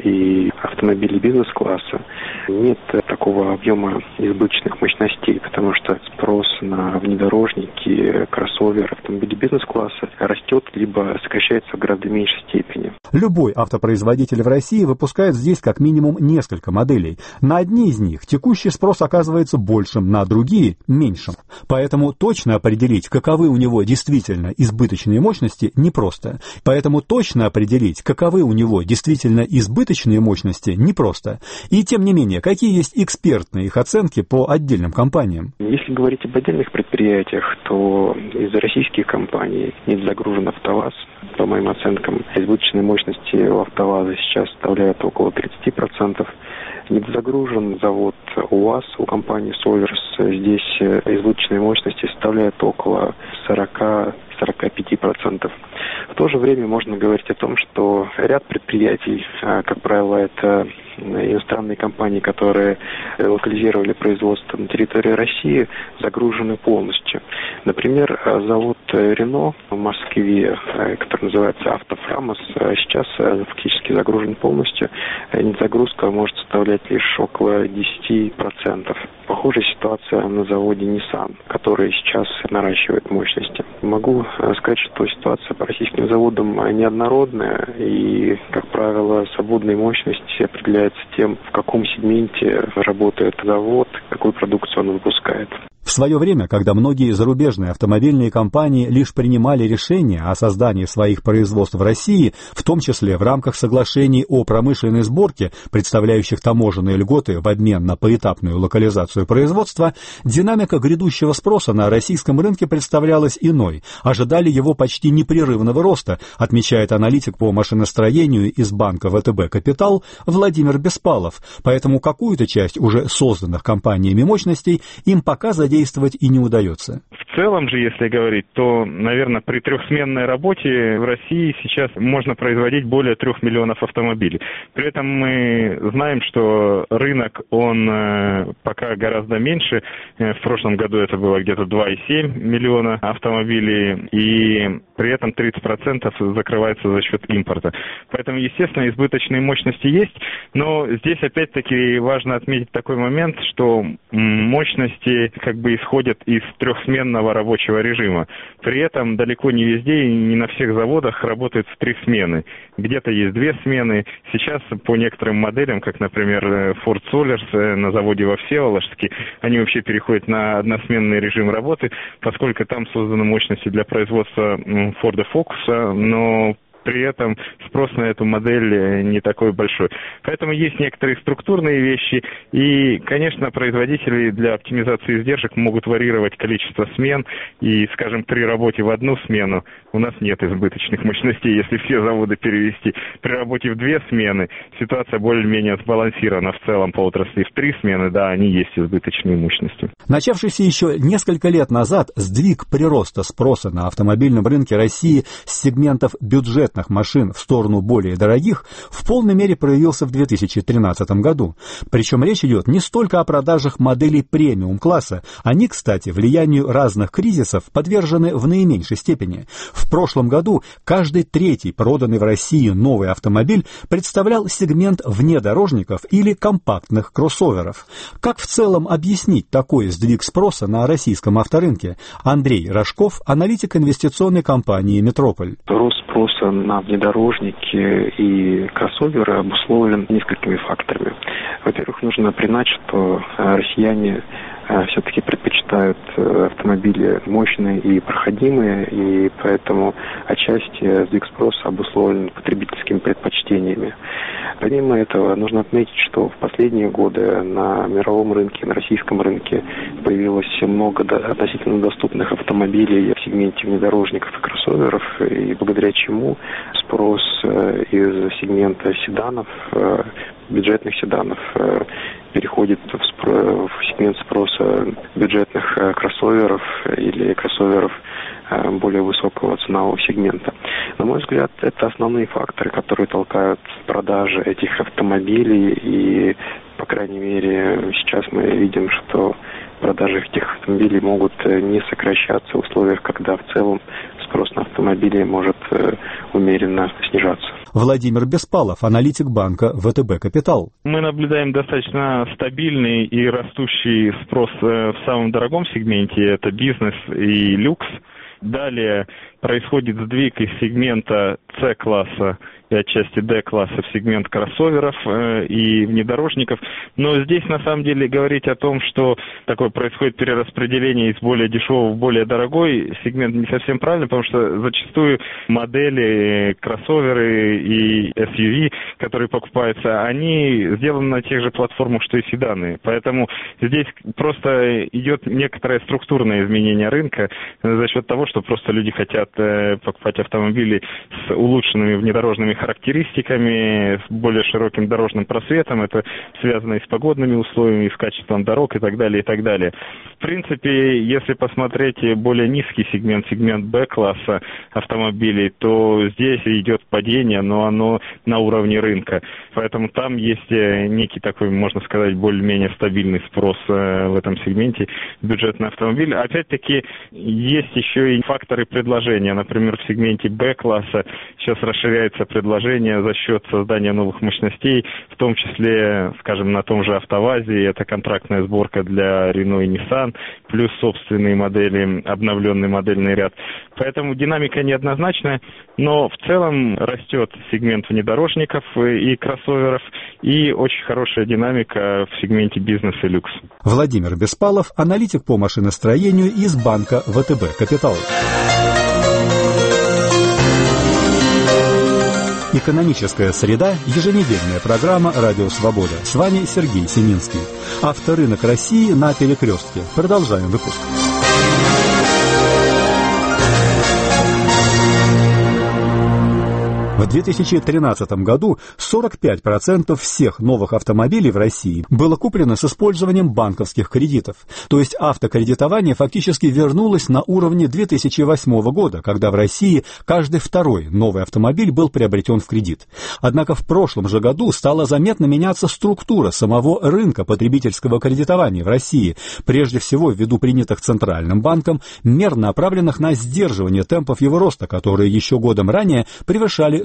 и автомобили бизнес-класса, нет такого объема избыточных мощностей, потому что спрос на внедорожники, кроссоверы, автомобили бизнес-класса растет либо сокращается в гораздо меньшей степени. Любой автопроизводитель в России выпускает здесь как минимум несколько моделей. На одни из них текущий спрос оказывается большим, на другие – меньшим. Поэтому точно определить, каковы у него действительно избыточные мощности, непросто. Поэтому точно определить, каковы у него действительно избыточные мощности, непросто. И тем не менее, какие есть экспертные их оценки по отдельным компаниям? Если говорить об отдельных предприятиях, то из российских компаний нет загружен АвтоВАЗ. По моим оценкам, избыточные мощности у АвтоВАЗа сейчас составляют около тридцать процентов. Недозагружен завод УАЗ у компании Solers. Здесь избыточные мощности составляют около сорок-сорок пять процентов. В то же время можно говорить о том, что ряд предприятий, как правило, это иностранные компании, которые локализировали производство на территории России, загружены полностью. Например, завод Renault в Москве, который называется «Автофрамос», сейчас фактически загружен полностью. Недозагрузка может составлять лишь около десять процентов. Похожая ситуация на заводе Nissan, который сейчас наращивает мощности. Могу сказать, что ситуация по российским заводам неоднородная, и, как правило, свободные мощности определяются тем, в каком сегменте работает завод, какую продукцию он выпускает. В свое время, когда многие зарубежные автомобильные компании лишь принимали решения о создании своих производств в России, в том числе в рамках соглашений о промышленной сборке, представляющих таможенные льготы в обмен на поэтапную локализацию производства, динамика грядущего спроса на российском рынке представлялась иной. Ожидали его почти непрерывного роста, отмечает аналитик по машиностроению из банка ВТБ «Капитал» Владимир Беспалов. Поэтому какую-то часть уже созданных компаниями мощностей им пока задействовать действовать и не удается. В целом же, если говорить, то, наверное, при трехсменной работе в России сейчас можно производить более трех миллионов автомобилей. При этом мы знаем, что рынок, он пока гораздо меньше. В прошлом году это было где-то два целых семь десятых миллиона автомобилей, и при этом тридцать процентов закрывается за счет импорта. Поэтому, естественно, избыточные мощности есть, но здесь опять-таки важно отметить такой момент, что мощности как бы исходят из трехсменного полного рабочего режима. При этом далеко не везде и не на всех заводах работают в три смены. Где-то есть две смены. Сейчас по некоторым моделям, как, например, Ford Solers на заводе во Всеволожске, они вообще переходят на односменный режим работы, поскольку там созданы мощности для производства Ford Focus, но при этом спрос на эту модель не такой большой. Поэтому есть некоторые структурные вещи, и, конечно, производители для оптимизации издержек могут варьировать количество смен, и, скажем, при работе в одну смену у нас нет избыточных мощностей, если все заводы перевести. При работе в две смены ситуация более-менее сбалансирована в целом по отрасли. В три смены, да, они есть избыточные мощности. Начавшийся еще несколько лет назад сдвиг прироста спроса на автомобильном рынке России с сегментов бюджетных машин в сторону более дорогих в полной мере проявился в две тысячи тринадцатом году. Причем речь идет не столько о продажах моделей премиум-класса. Они, кстати, влиянию разных кризисов подвержены в наименьшей степени. В прошлом году каждый третий проданный в России новый автомобиль представлял сегмент внедорожников или компактных кроссоверов. Как в целом объяснить такой сдвиг спроса на российском авторынке? Андрей Рожков, аналитик инвестиционной компании «Метрополь». Рост спроса на внедорожники и кроссоверы обусловлен несколькими факторами. Во-первых, нужно признать, что россияне все-таки предпочитают автомобили мощные и проходимые, и поэтому отчасти сдвиг спроса обусловлен потребительскими предпочтениями. Помимо этого, нужно отметить, что в последние годы на мировом рынке, на российском рынке появилось много относительно доступных автомобилей в сегменте внедорожников и кроссоверов, и благодаря чему спрос из сегмента седанов, бюджетных седанов, переходит в сегмент спроса бюджетных кроссоверов или кроссоверов более высокого ценового сегмента. На мой взгляд, это основные факторы, которые толкают продажи этих автомобилей, и, по крайней мере, сейчас мы видим, что продажи этих автомобилей могут не сокращаться в условиях, когда в целом спрос на автомобили может умеренно снижаться. Владимир Беспалов, аналитик банка вэ тэ бэ Капитал. Мы наблюдаем достаточно стабильный и растущий спрос в самом дорогом сегменте, это бизнес и люкс. Далее происходит сдвиг из сегмента С-класса и отчасти Д-класса в сегмент кроссоверов э, и внедорожников. Но здесь на самом деле говорить о том, что такое происходит перераспределение из более дешевого в более дорогой сегмент, не совсем правильно, потому что зачастую модели, кроссоверы и эс ю ви, которые покупаются, они сделаны на тех же платформах, что и седаны. Поэтому здесь просто идет некоторое структурное изменение рынка за счет того, что просто люди хотят э, покупать автомобили с улучшенными внедорожными характеристиками, с более широким дорожным просветом. Это связано и с погодными условиями, и с качеством дорог, и так далее, и так далее. В принципе, если посмотреть более низкий сегмент, сегмент Б-класса автомобилей, то здесь идет падение, но оно на уровне рынка. Поэтому там есть некий такой, можно сказать, более-менее стабильный спрос в этом сегменте бюджетный автомобиль. Опять-таки, есть еще и факторы предложения. Например, в сегменте Б-класса сейчас расширяется предложение за счет создания новых мощностей, в том числе, скажем, на том же АвтоВАЗе, это контрактная сборка для Renault и Nissan, плюс собственные модели, обновленный модельный ряд. Поэтому динамика неоднозначная, но в целом растет сегмент внедорожников и кроссоверов, и очень хорошая динамика в сегменте бизнес и люкс. Владимир Беспалов, аналитик по машиностроению из банка вэ тэ бэ Капитал. Экономическая среда, еженедельная программа «Радио Свобода». С вами Сергей Семинский. Авторынок России на перекрестке. Продолжаем выпуск. В две тысячи тринадцатом году сорок пять процентов всех новых автомобилей в России было куплено с использованием банковских кредитов. То есть автокредитование фактически вернулось на уровне две тысячи восьмого года, когда в России каждый второй новый автомобиль был приобретен в кредит. Однако в прошлом же году стала заметно меняться структура самого рынка потребительского кредитования в России, прежде всего ввиду принятых Центральным банком мер, направленных на сдерживание темпов его роста, которые еще годом ранее превышали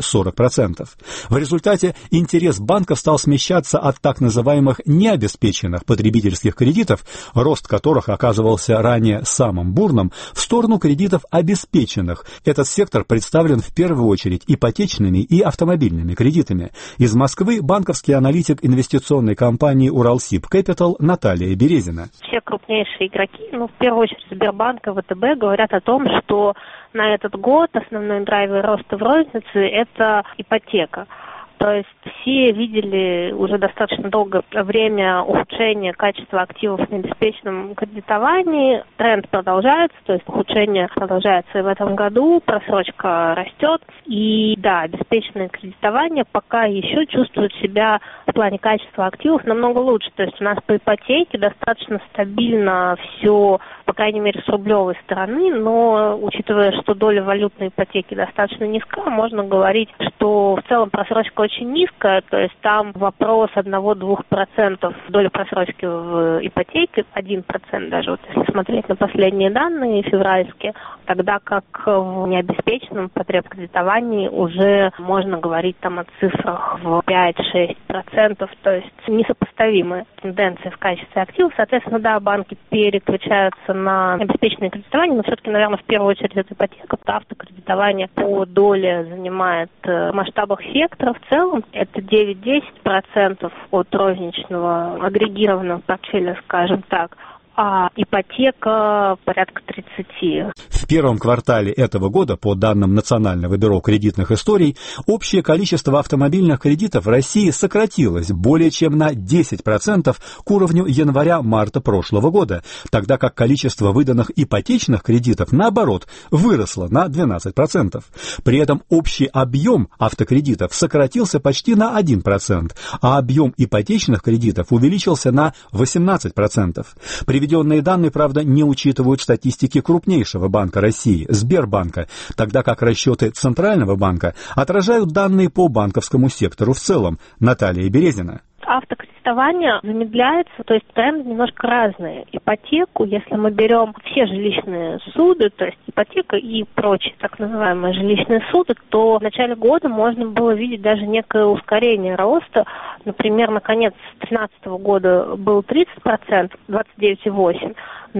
сорок процентов. В результате интерес банков стал смещаться от так называемых необеспеченных потребительских кредитов, рост которых оказывался ранее самым бурным, в сторону кредитов обеспеченных. Этот сектор представлен в первую очередь ипотечными и автомобильными кредитами. Из Москвы банковский аналитик инвестиционной компании «Уралсиб Кэпитал» Наталья Березина. Все крупнейшие игроки, ну, в первую очередь Сбербанк и ВТБ, говорят о том, что на этот год основной драйвер роста в рознице – это ипотека. То есть все видели уже достаточно долгое время ухудшение качества активов в необеспеченном кредитовании. Тренд продолжается, то есть ухудшение продолжается и в этом году, просрочка растет. И да, обеспеченное кредитование пока еще чувствует себя в плане качества активов намного лучше. То есть у нас по ипотеке достаточно стабильно все, по крайней мере, с рублевой стороны, но учитывая, что доля валютной ипотеки достаточно низка, можно говорить, что в целом просрочка очень низкая, то есть там вопрос одного-двух процентов доли просрочки в ипотеке, один процент даже, вот если смотреть на последние данные февральские, тогда как в необеспеченном потребкредитовании уже можно говорить там о цифрах в пять-шесть процентов, то есть несопоставимые тенденции в качестве активов. Соответственно, да, банки переключаются на обеспеченное кредитование, но все-таки, наверное, в первую очередь это ипотека, потому что автокредитование по доле занимает в масштабах сектора в целом, это девять-десять процентов от розничного агрегированного портфеля, скажем так, а ипотека порядка тридцать. В первом квартале этого года, по данным Национального бюро кредитных историй, общее количество автомобильных кредитов в России сократилось более чем на десять процентов к уровню января-марта прошлого года, тогда как количество выданных ипотечных кредитов, наоборот, выросло на двенадцать процентов. При этом общий объем автокредитов сократился почти на один процент, а объем ипотечных кредитов увеличился на восемнадцать процентов. Приведенные данные, правда, не учитывают статистики крупнейшего банка России, Сбербанка, тогда как расчеты Центрального банка отражают данные по банковскому сектору в целом. Наталья Березина. Автокредитование замедляется, то есть тренды немножко разные. Ипотеку, если мы берем все жилищные суды, то есть ипотека и прочие так называемые жилищные суды, то в начале года можно было видеть даже некое ускорение роста. Например, на конец две тысячи тринадцатого года был тридцать процентов, двадцать девять целых восемь десятых.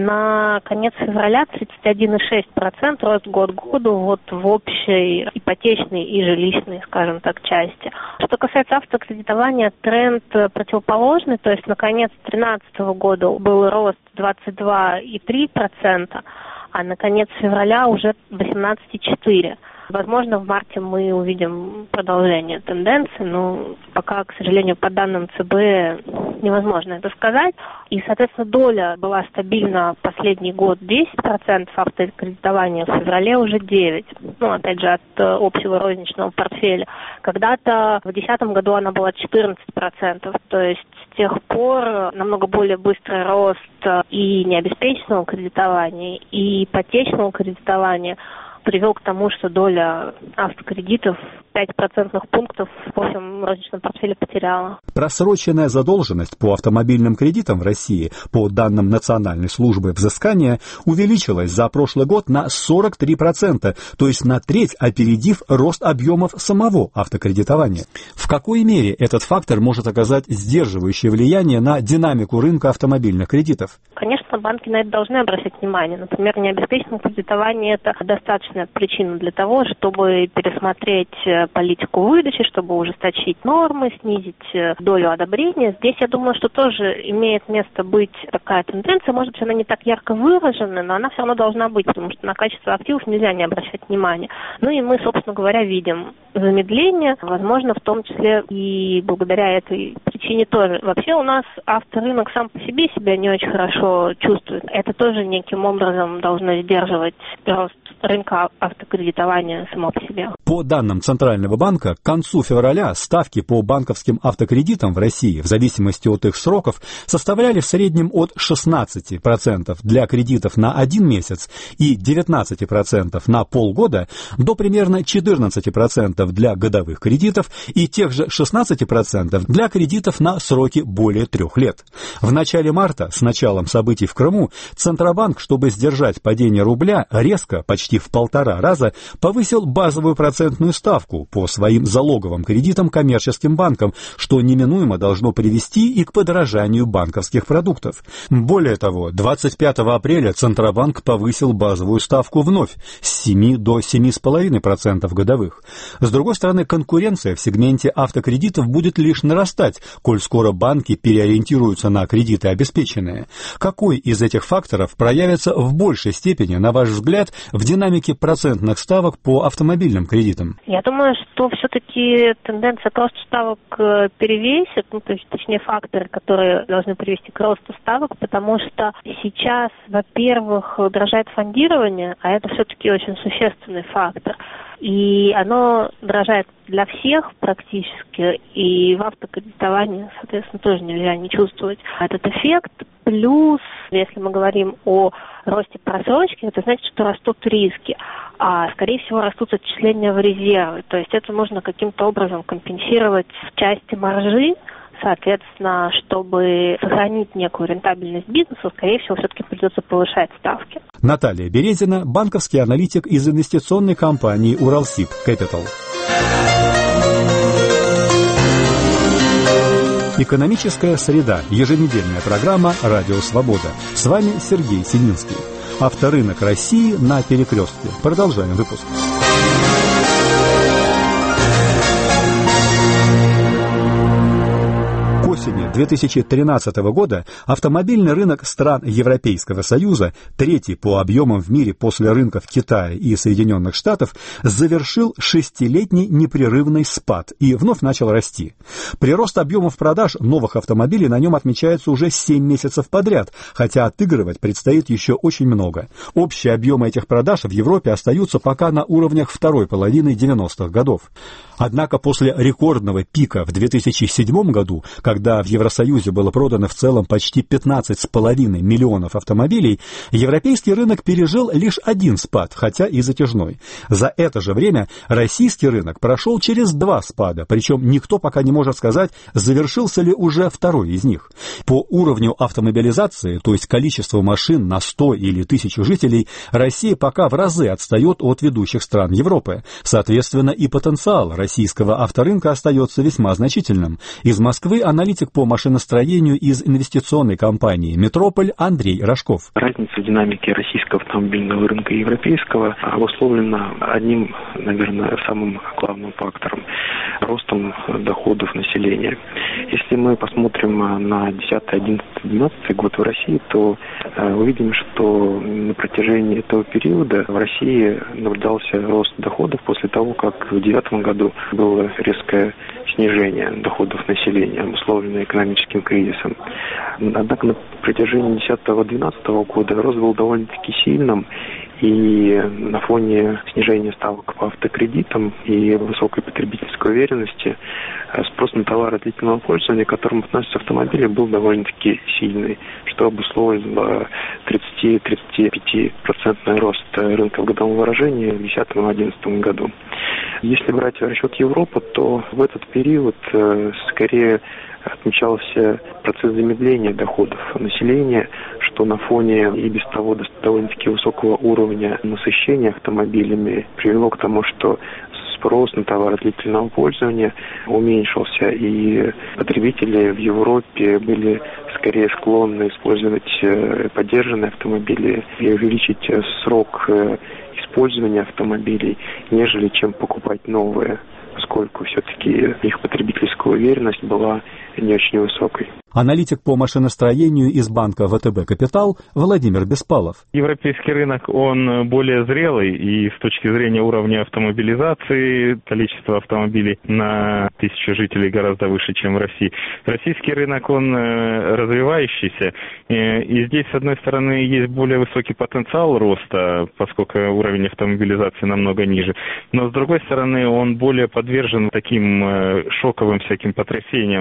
На конец февраля тридцать один целых шесть десятых процента рост год к году вот в общей ипотечной и жилищной, скажем так, части. Что касается автокредитования, тренд противоположный, то есть на конец две тысячи тринадцатого года был рост двадцать два целых три десятых процента, а на конец февраля уже восемнадцать целых четыре десятых процента. Возможно, в марте мы увидим продолжение тенденции, но пока, к сожалению, по данным ЦБ невозможно это сказать. И, соответственно, доля была стабильна последний год десять процентов автокредитования, в феврале уже девять процентов. Ну, опять же, от общего розничного портфеля. Когда-то в две тысячи десятом году она была четырнадцать процентов. То есть с тех пор намного более быстрый рост и необеспеченного кредитования, и ипотечного кредитования привел к тому, что доля автокредитов пять процентных пунктов в общем розничном портфеле потеряла. Просроченная задолженность по автомобильным кредитам в России, по данным Национальной службы взыскания, увеличилась за прошлый год на сорок три процента, то есть на треть опередив рост объемов самого автокредитования. В какой мере этот фактор может оказать сдерживающее влияние на динамику рынка автомобильных кредитов? Конечно, банки на это должны обращать внимание. Например, необеспеченное кредитование – это достаточная причина для того, чтобы пересмотреть политику выдачи, чтобы ужесточить нормы, снизить долю одобрения. Здесь, я думаю, что тоже имеет место быть такая тенденция. Может быть, она не так ярко выражена, но она все равно должна быть, потому что на качество активов нельзя не обращать внимания. Ну и мы, собственно говоря, видим замедление, возможно, в том числе и благодаря этой причине тоже. Вообще у нас авторынок сам по себе себя не очень хорошо чувствует. Это тоже неким образом должно сдерживать рост рынка автокредитования само по себе. По данным Центрального банка, к концу февраля ставки по банковским автокредитам в России, в зависимости от их сроков, составляли в среднем от шестнадцати процентов для кредитов на один месяц и девятнадцати процентов на полгода до примерно четырнадцати процентов для годовых кредитов и тех же шестнадцати процентов для кредитов на сроки более трех лет. В начале марта, с началом событий в Крыму, Центробанк, чтобы сдержать падение рубля, резко, почти почти в полтора раза повысил базовую процентную ставку по своим залоговым кредитам коммерческим банкам, что неминуемо должно привести и к подорожанию банковских продуктов. Более того, двадцать пятого апреля Центробанк повысил базовую ставку вновь с семи до семи целых пяти десятых процента годовых. С другой стороны, конкуренция в сегменте автокредитов будет лишь нарастать, коль скоро банки переориентируются на кредиты обеспеченные. Какой из этих факторов проявится в большей степени, на ваш взгляд, в динамике процентных ставок по автомобильным кредитам? Я думаю, что все-таки тенденция к росту ставок перевесит, ну, то есть, точнее, факторы, которые должны привести к росту ставок, потому что сейчас, во-первых, дорожает фондирование, а это все-таки очень существенный фактор. И оно дорожает для всех практически, и в автокредитовании, соответственно, тоже нельзя не чувствовать этот эффект. Плюс, если мы говорим о росте просрочки, это значит, что растут риски, а, скорее всего, растут отчисления в резервы. То есть это можно каким-то образом компенсировать в части маржи. Соответственно, чтобы сохранить некую рентабельность бизнеса, скорее всего, все-таки придется повышать ставки. Наталья Березина, банковский аналитик из инвестиционной компании «Уралсиб Кэпитал». Экономическая среда. Еженедельная программа «Радио Свобода». С вами Сергей Сининский. Авторынок России на перекрестке. Продолжаем выпуск. К осени две тысячи тринадцатого года автомобильный рынок стран Европейского Союза, третий по объемам в мире после рынков Китая и Соединенных Штатов, завершил шестилетний непрерывный спад и вновь начал расти. Прирост объемов продаж новых автомобилей на нем отмечается уже семь месяцев подряд, хотя отыгрывать предстоит еще очень много. Общие объемы этих продаж в Европе остаются пока на уровнях второй половины девяностых годов. Однако после рекордного пика в две тысячи седьмом году, когда в Евросоюзе было продано в целом почти пятнадцать с половиной миллионов автомобилей, европейский рынок пережил лишь один спад, хотя и затяжной. За это же время российский рынок прошел через два спада, причем никто пока не может сказать, завершился ли уже второй из них. По уровню автомобилизации, то есть количеству машин на сто или тысячу жителей, Россия пока в разы отстает от ведущих стран Европы. Соответственно, и потенциал российского авторынка остается весьма значительным. Из Москвы аналитик по машиностроению из инвестиционной компании «Метрополь» Андрей Рожков. Разница в динамике российского автомобильного рынка и европейского обусловлена одним, наверное, самым главным фактором – ростом доходов населения. Если мы посмотрим на десятый, одиннадцатый, двенадцатый год в России, то увидим, что на протяжении этого периода в России наблюдался рост доходов после того, как в две тысячи девятом году было резкое снижение доходов населения, обусловленное экономическим кризисом. Однако на протяжении десятого-двенадцатого года рост был довольно-таки сильным, и на фоне снижения ставок по автокредитам и высокой потребительской уверенности спрос на товары длительного пользования, к которым относятся автомобили, был довольно-таки сильный, что обусловило тридцать-тридцать пять процентный рост рынка в годовом выражении в две тысячи десятом-две тысячи одиннадцатом году. Если брать в расчет Европу, то в этот период скорее отмечался процесс замедления доходов населения, что на фоне и без того довольно-таки высокого уровня насыщения автомобилями привело к тому, что спрос на товары длительного пользования уменьшился, и потребители в Европе были скорее склонны использовать подержанные автомобили и увеличить срок использования автомобилей, нежели чем покупать новые, поскольку все-таки их потребительская уверенность была не очень высокой. Аналитик по машиностроению из банка ВТБ «Капитал» Владимир Беспалов. Европейский рынок, он более зрелый, и с точки зрения уровня автомобилизации, количество автомобилей на тысячу жителей гораздо выше, чем в России. Российский рынок, он развивающийся, и здесь, с одной стороны, есть более высокий потенциал роста, поскольку уровень автомобилизации намного ниже, но, с другой стороны, он более подвержен таким шоковым всяким потрясениям, связанным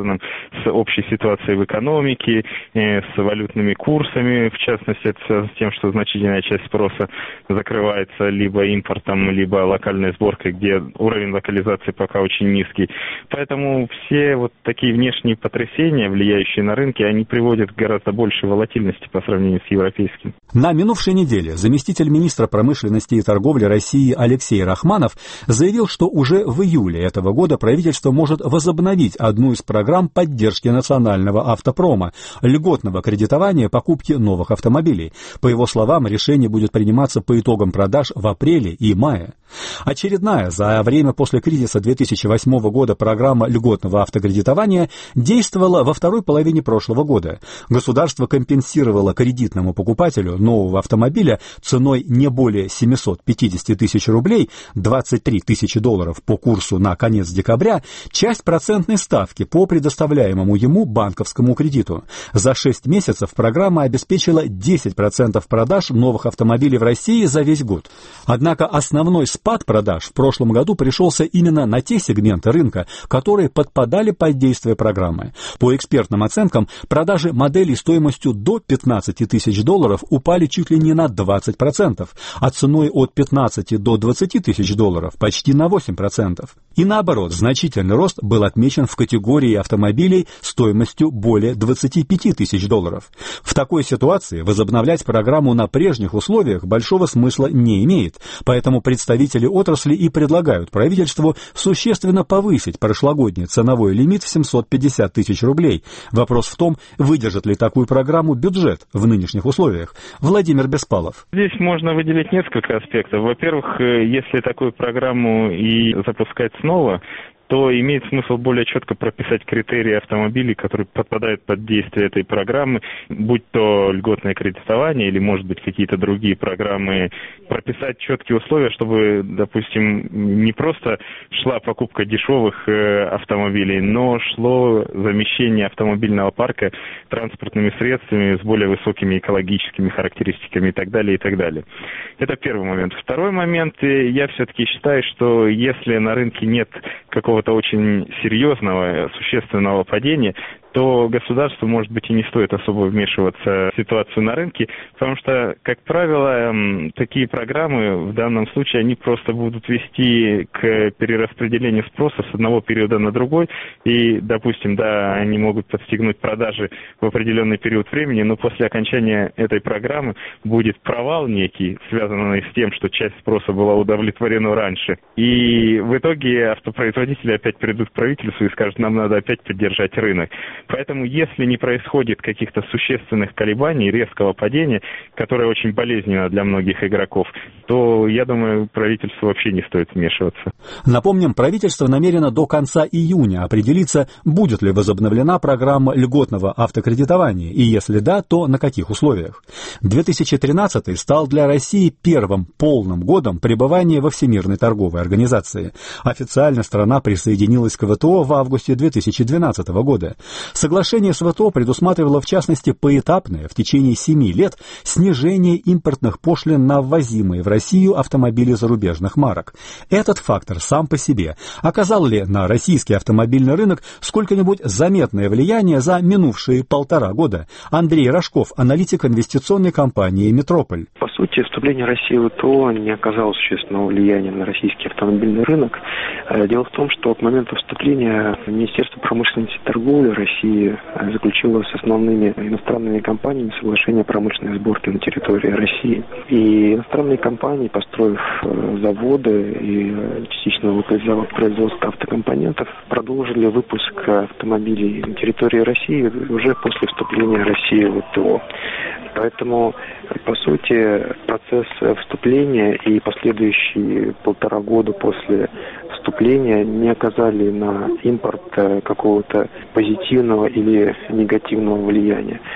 связанным с общей ситуацией в экономике, с валютными курсами. В частности, это связано с тем, что значительная часть спроса закрывается либо импортом, либо локальной сборкой, где уровень локализации пока очень низкий. Поэтому все вот такие внешние потрясения, влияющие на рынки, они приводят к гораздо большей волатильности по сравнению с европейским. На минувшей неделе заместитель министра промышленности и торговли России Алексей Рахманов заявил, что уже в июле этого года правительство может возобновить одну из программ поддержки национального автопрома – льготного кредитования покупки новых автомобилей. По его словам, решение будет приниматься по итогам продаж в апреле и мае. Очередная за время после кризиса две тысячи восьмого года программа льготного автокредитования действовала во второй половине прошлого года. Государство компенсировало кредитному покупателю нового автомобиля ценой не более семьсот пятьдесят тысяч рублей, двадцать три тысячи долларов по курсу на конец декабря, часть процентной ставки по предоставляемому ему банковскому кредиту. За шесть месяцев программа обеспечила десять процентов продаж новых автомобилей в России за весь год. Однако основной спад продаж в прошлом году пришелся именно на те сегменты рынка, которые подпадали под действие программы. По экспертным оценкам, продажи моделей стоимостью до пятнадцати тысяч долларов упали чуть ли не на двадцать процентов, а ценой от пятнадцати до двадцати тысяч долларов почти на восемь процентов. И наоборот, значительный рост был отмечен в категории автомобилей стоимостью более двадцати пяти тысяч долларов. В такой ситуации возобновлять программу на прежних условиях большого смысла не имеет, поэтому представители отрасли и предлагают правительству существенно повысить прошлогодний ценовой лимит в семьсот пятьдесят тысяч рублей. Вопрос в том, выдержит ли такую программу бюджет в нынешних условиях. Владимир Беспалов. Здесь можно выделить несколько аспектов. Во-первых, если такую программу и запускать снова, то имеет смысл более четко прописать критерии автомобилей, которые подпадают под действие этой программы, будь то льготное кредитование или, может быть, какие-то другие программы, прописать четкие условия, чтобы, допустим, не просто шла покупка дешевых э, автомобилей, но шло замещение автомобильного парка транспортными средствами с более высокими экологическими характеристиками и так далее, и так далее. Это первый момент. Второй момент, я все-таки считаю, что если на рынке нет какого-то очень серьезного, существенного падения, то государству, может быть, и не стоит особо вмешиваться в ситуацию на рынке, потому что, как правило, такие программы в данном случае, они просто будут вести к перераспределению спроса с одного периода на другой, и, допустим, да, они могут подстегнуть продажи в определенный период времени, но после окончания этой программы будет провал некий, связанный с тем, что часть спроса была удовлетворена раньше, и в итоге автопроизводители опять придут к правительству и скажут, нам надо опять поддержать рынок. Поэтому, если не происходит каких-то существенных колебаний, резкого падения, которое очень болезненно для многих игроков, то, я думаю, правительству вообще не стоит вмешиваться. Напомним, правительство намерено до конца июня определиться, будет ли возобновлена программа льготного автокредитования, и если да, то на каких условиях. две тысячи тринадцатый стал для России первым полным годом пребывания во Всемирной торговой организации. Официально страна присоединилась к ВТО в августе две тысячи двенадцатого года. Соглашение с ВТО предусматривало, в частности, поэтапное в течение семи лет снижение импортных пошлин на ввозимые в Россию автомобили зарубежных марок. Этот фактор сам по себе оказал ли на российский автомобильный рынок сколько-нибудь заметное влияние за минувшие полтора года? Андрей Рожков, аналитик инвестиционной компании «Метрополь». По сути, вступление России в ВТО не оказало существенного влияния на российский автомобильный рынок. Дело в том, что к моменту вступления Министерство промышленности и торговли России заключила с основными иностранными компаниями соглашение о промышленной сборке на территории России. И иностранные компании, построив заводы и частично локализовав производство автокомпонентов, продолжили выпуск автомобилей на территории России уже после вступления России в ВТО. Поэтому, по сути, процесс вступления и последующие полтора года после вступления не оказали на импорт какого-то позитивного или негативного влияния. По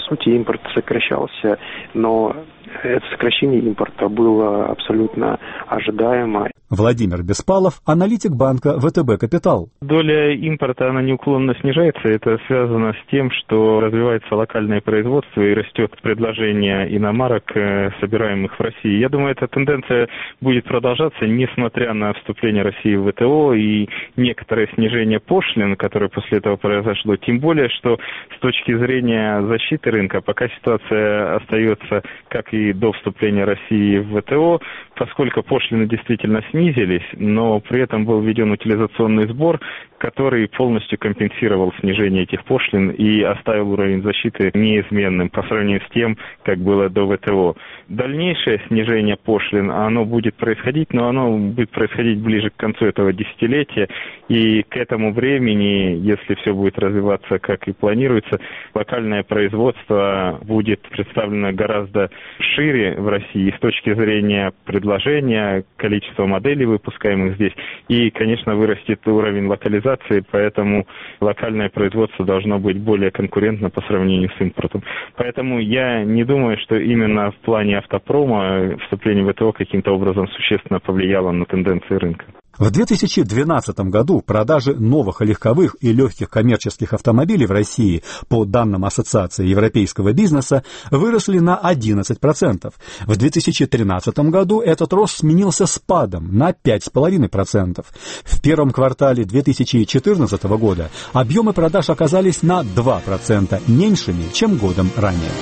сути, импорт сокращался, но это сокращение импорта было абсолютно ожидаемо. Владимир Беспалов, аналитик банка вэ тэ бэ «Капитал». Доля импорта, она неуклонно снижается. Это связано с тем, что развивается локальное производство и растет предложение иномарок, собираемых в России. Я думаю, эта тенденция будет продолжаться, несмотря на вступление России в вэ тэ о и некоторое снижение пошлин, которое после этого произошло. Тем более, что с точки зрения защиты рынка, пока ситуация остается, как и до вступления России в вэ тэ о, поскольку пошлины действительно снизились, но при этом был введен утилизационный сбор, который полностью компенсировал снижение этих пошлин и оставил уровень защиты неизменным по сравнению с тем, как было до вэ тэ о. Дальнейшее снижение пошлин, оно будет происходить, но оно будет происходить ближе к концу этого десятилетия, и к этому времени, если все будет развиваться как и планируется, локальное производство будет представлено гораздо шире в России с точки зрения предложения, количества моделей, выпускаемых здесь, и, конечно, вырастет уровень локализации, поэтому локальное производство должно быть более конкурентно по сравнению с импортом. Поэтому я не думаю, что именно в плане автопрома вступление в вэ тэ о каким-то образом существенно повлияло на тенденции рынка. В две тысячи двенадцатом году продажи новых легковых и легких коммерческих автомобилей в России, по данным Ассоциации европейского бизнеса, выросли на одиннадцать процентов. В две тысячи тринадцатом году этот рост сменился спадом на пять целых пять десятых процента. В первом квартале две тысячи четырнадцатого года объемы продаж оказались на два процента меньшими, чем годом ранее.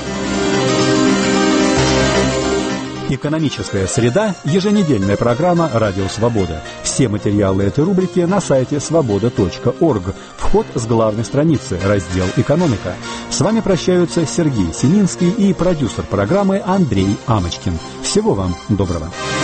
Экономическая среда – еженедельная программа «Радио Свобода». Все материалы этой рубрики на сайте свобода точка орг. Вход с главной страницы, раздел «Экономика». С вами прощаются Сергей Семинский и продюсер программы Андрей Амочкин. Всего вам доброго.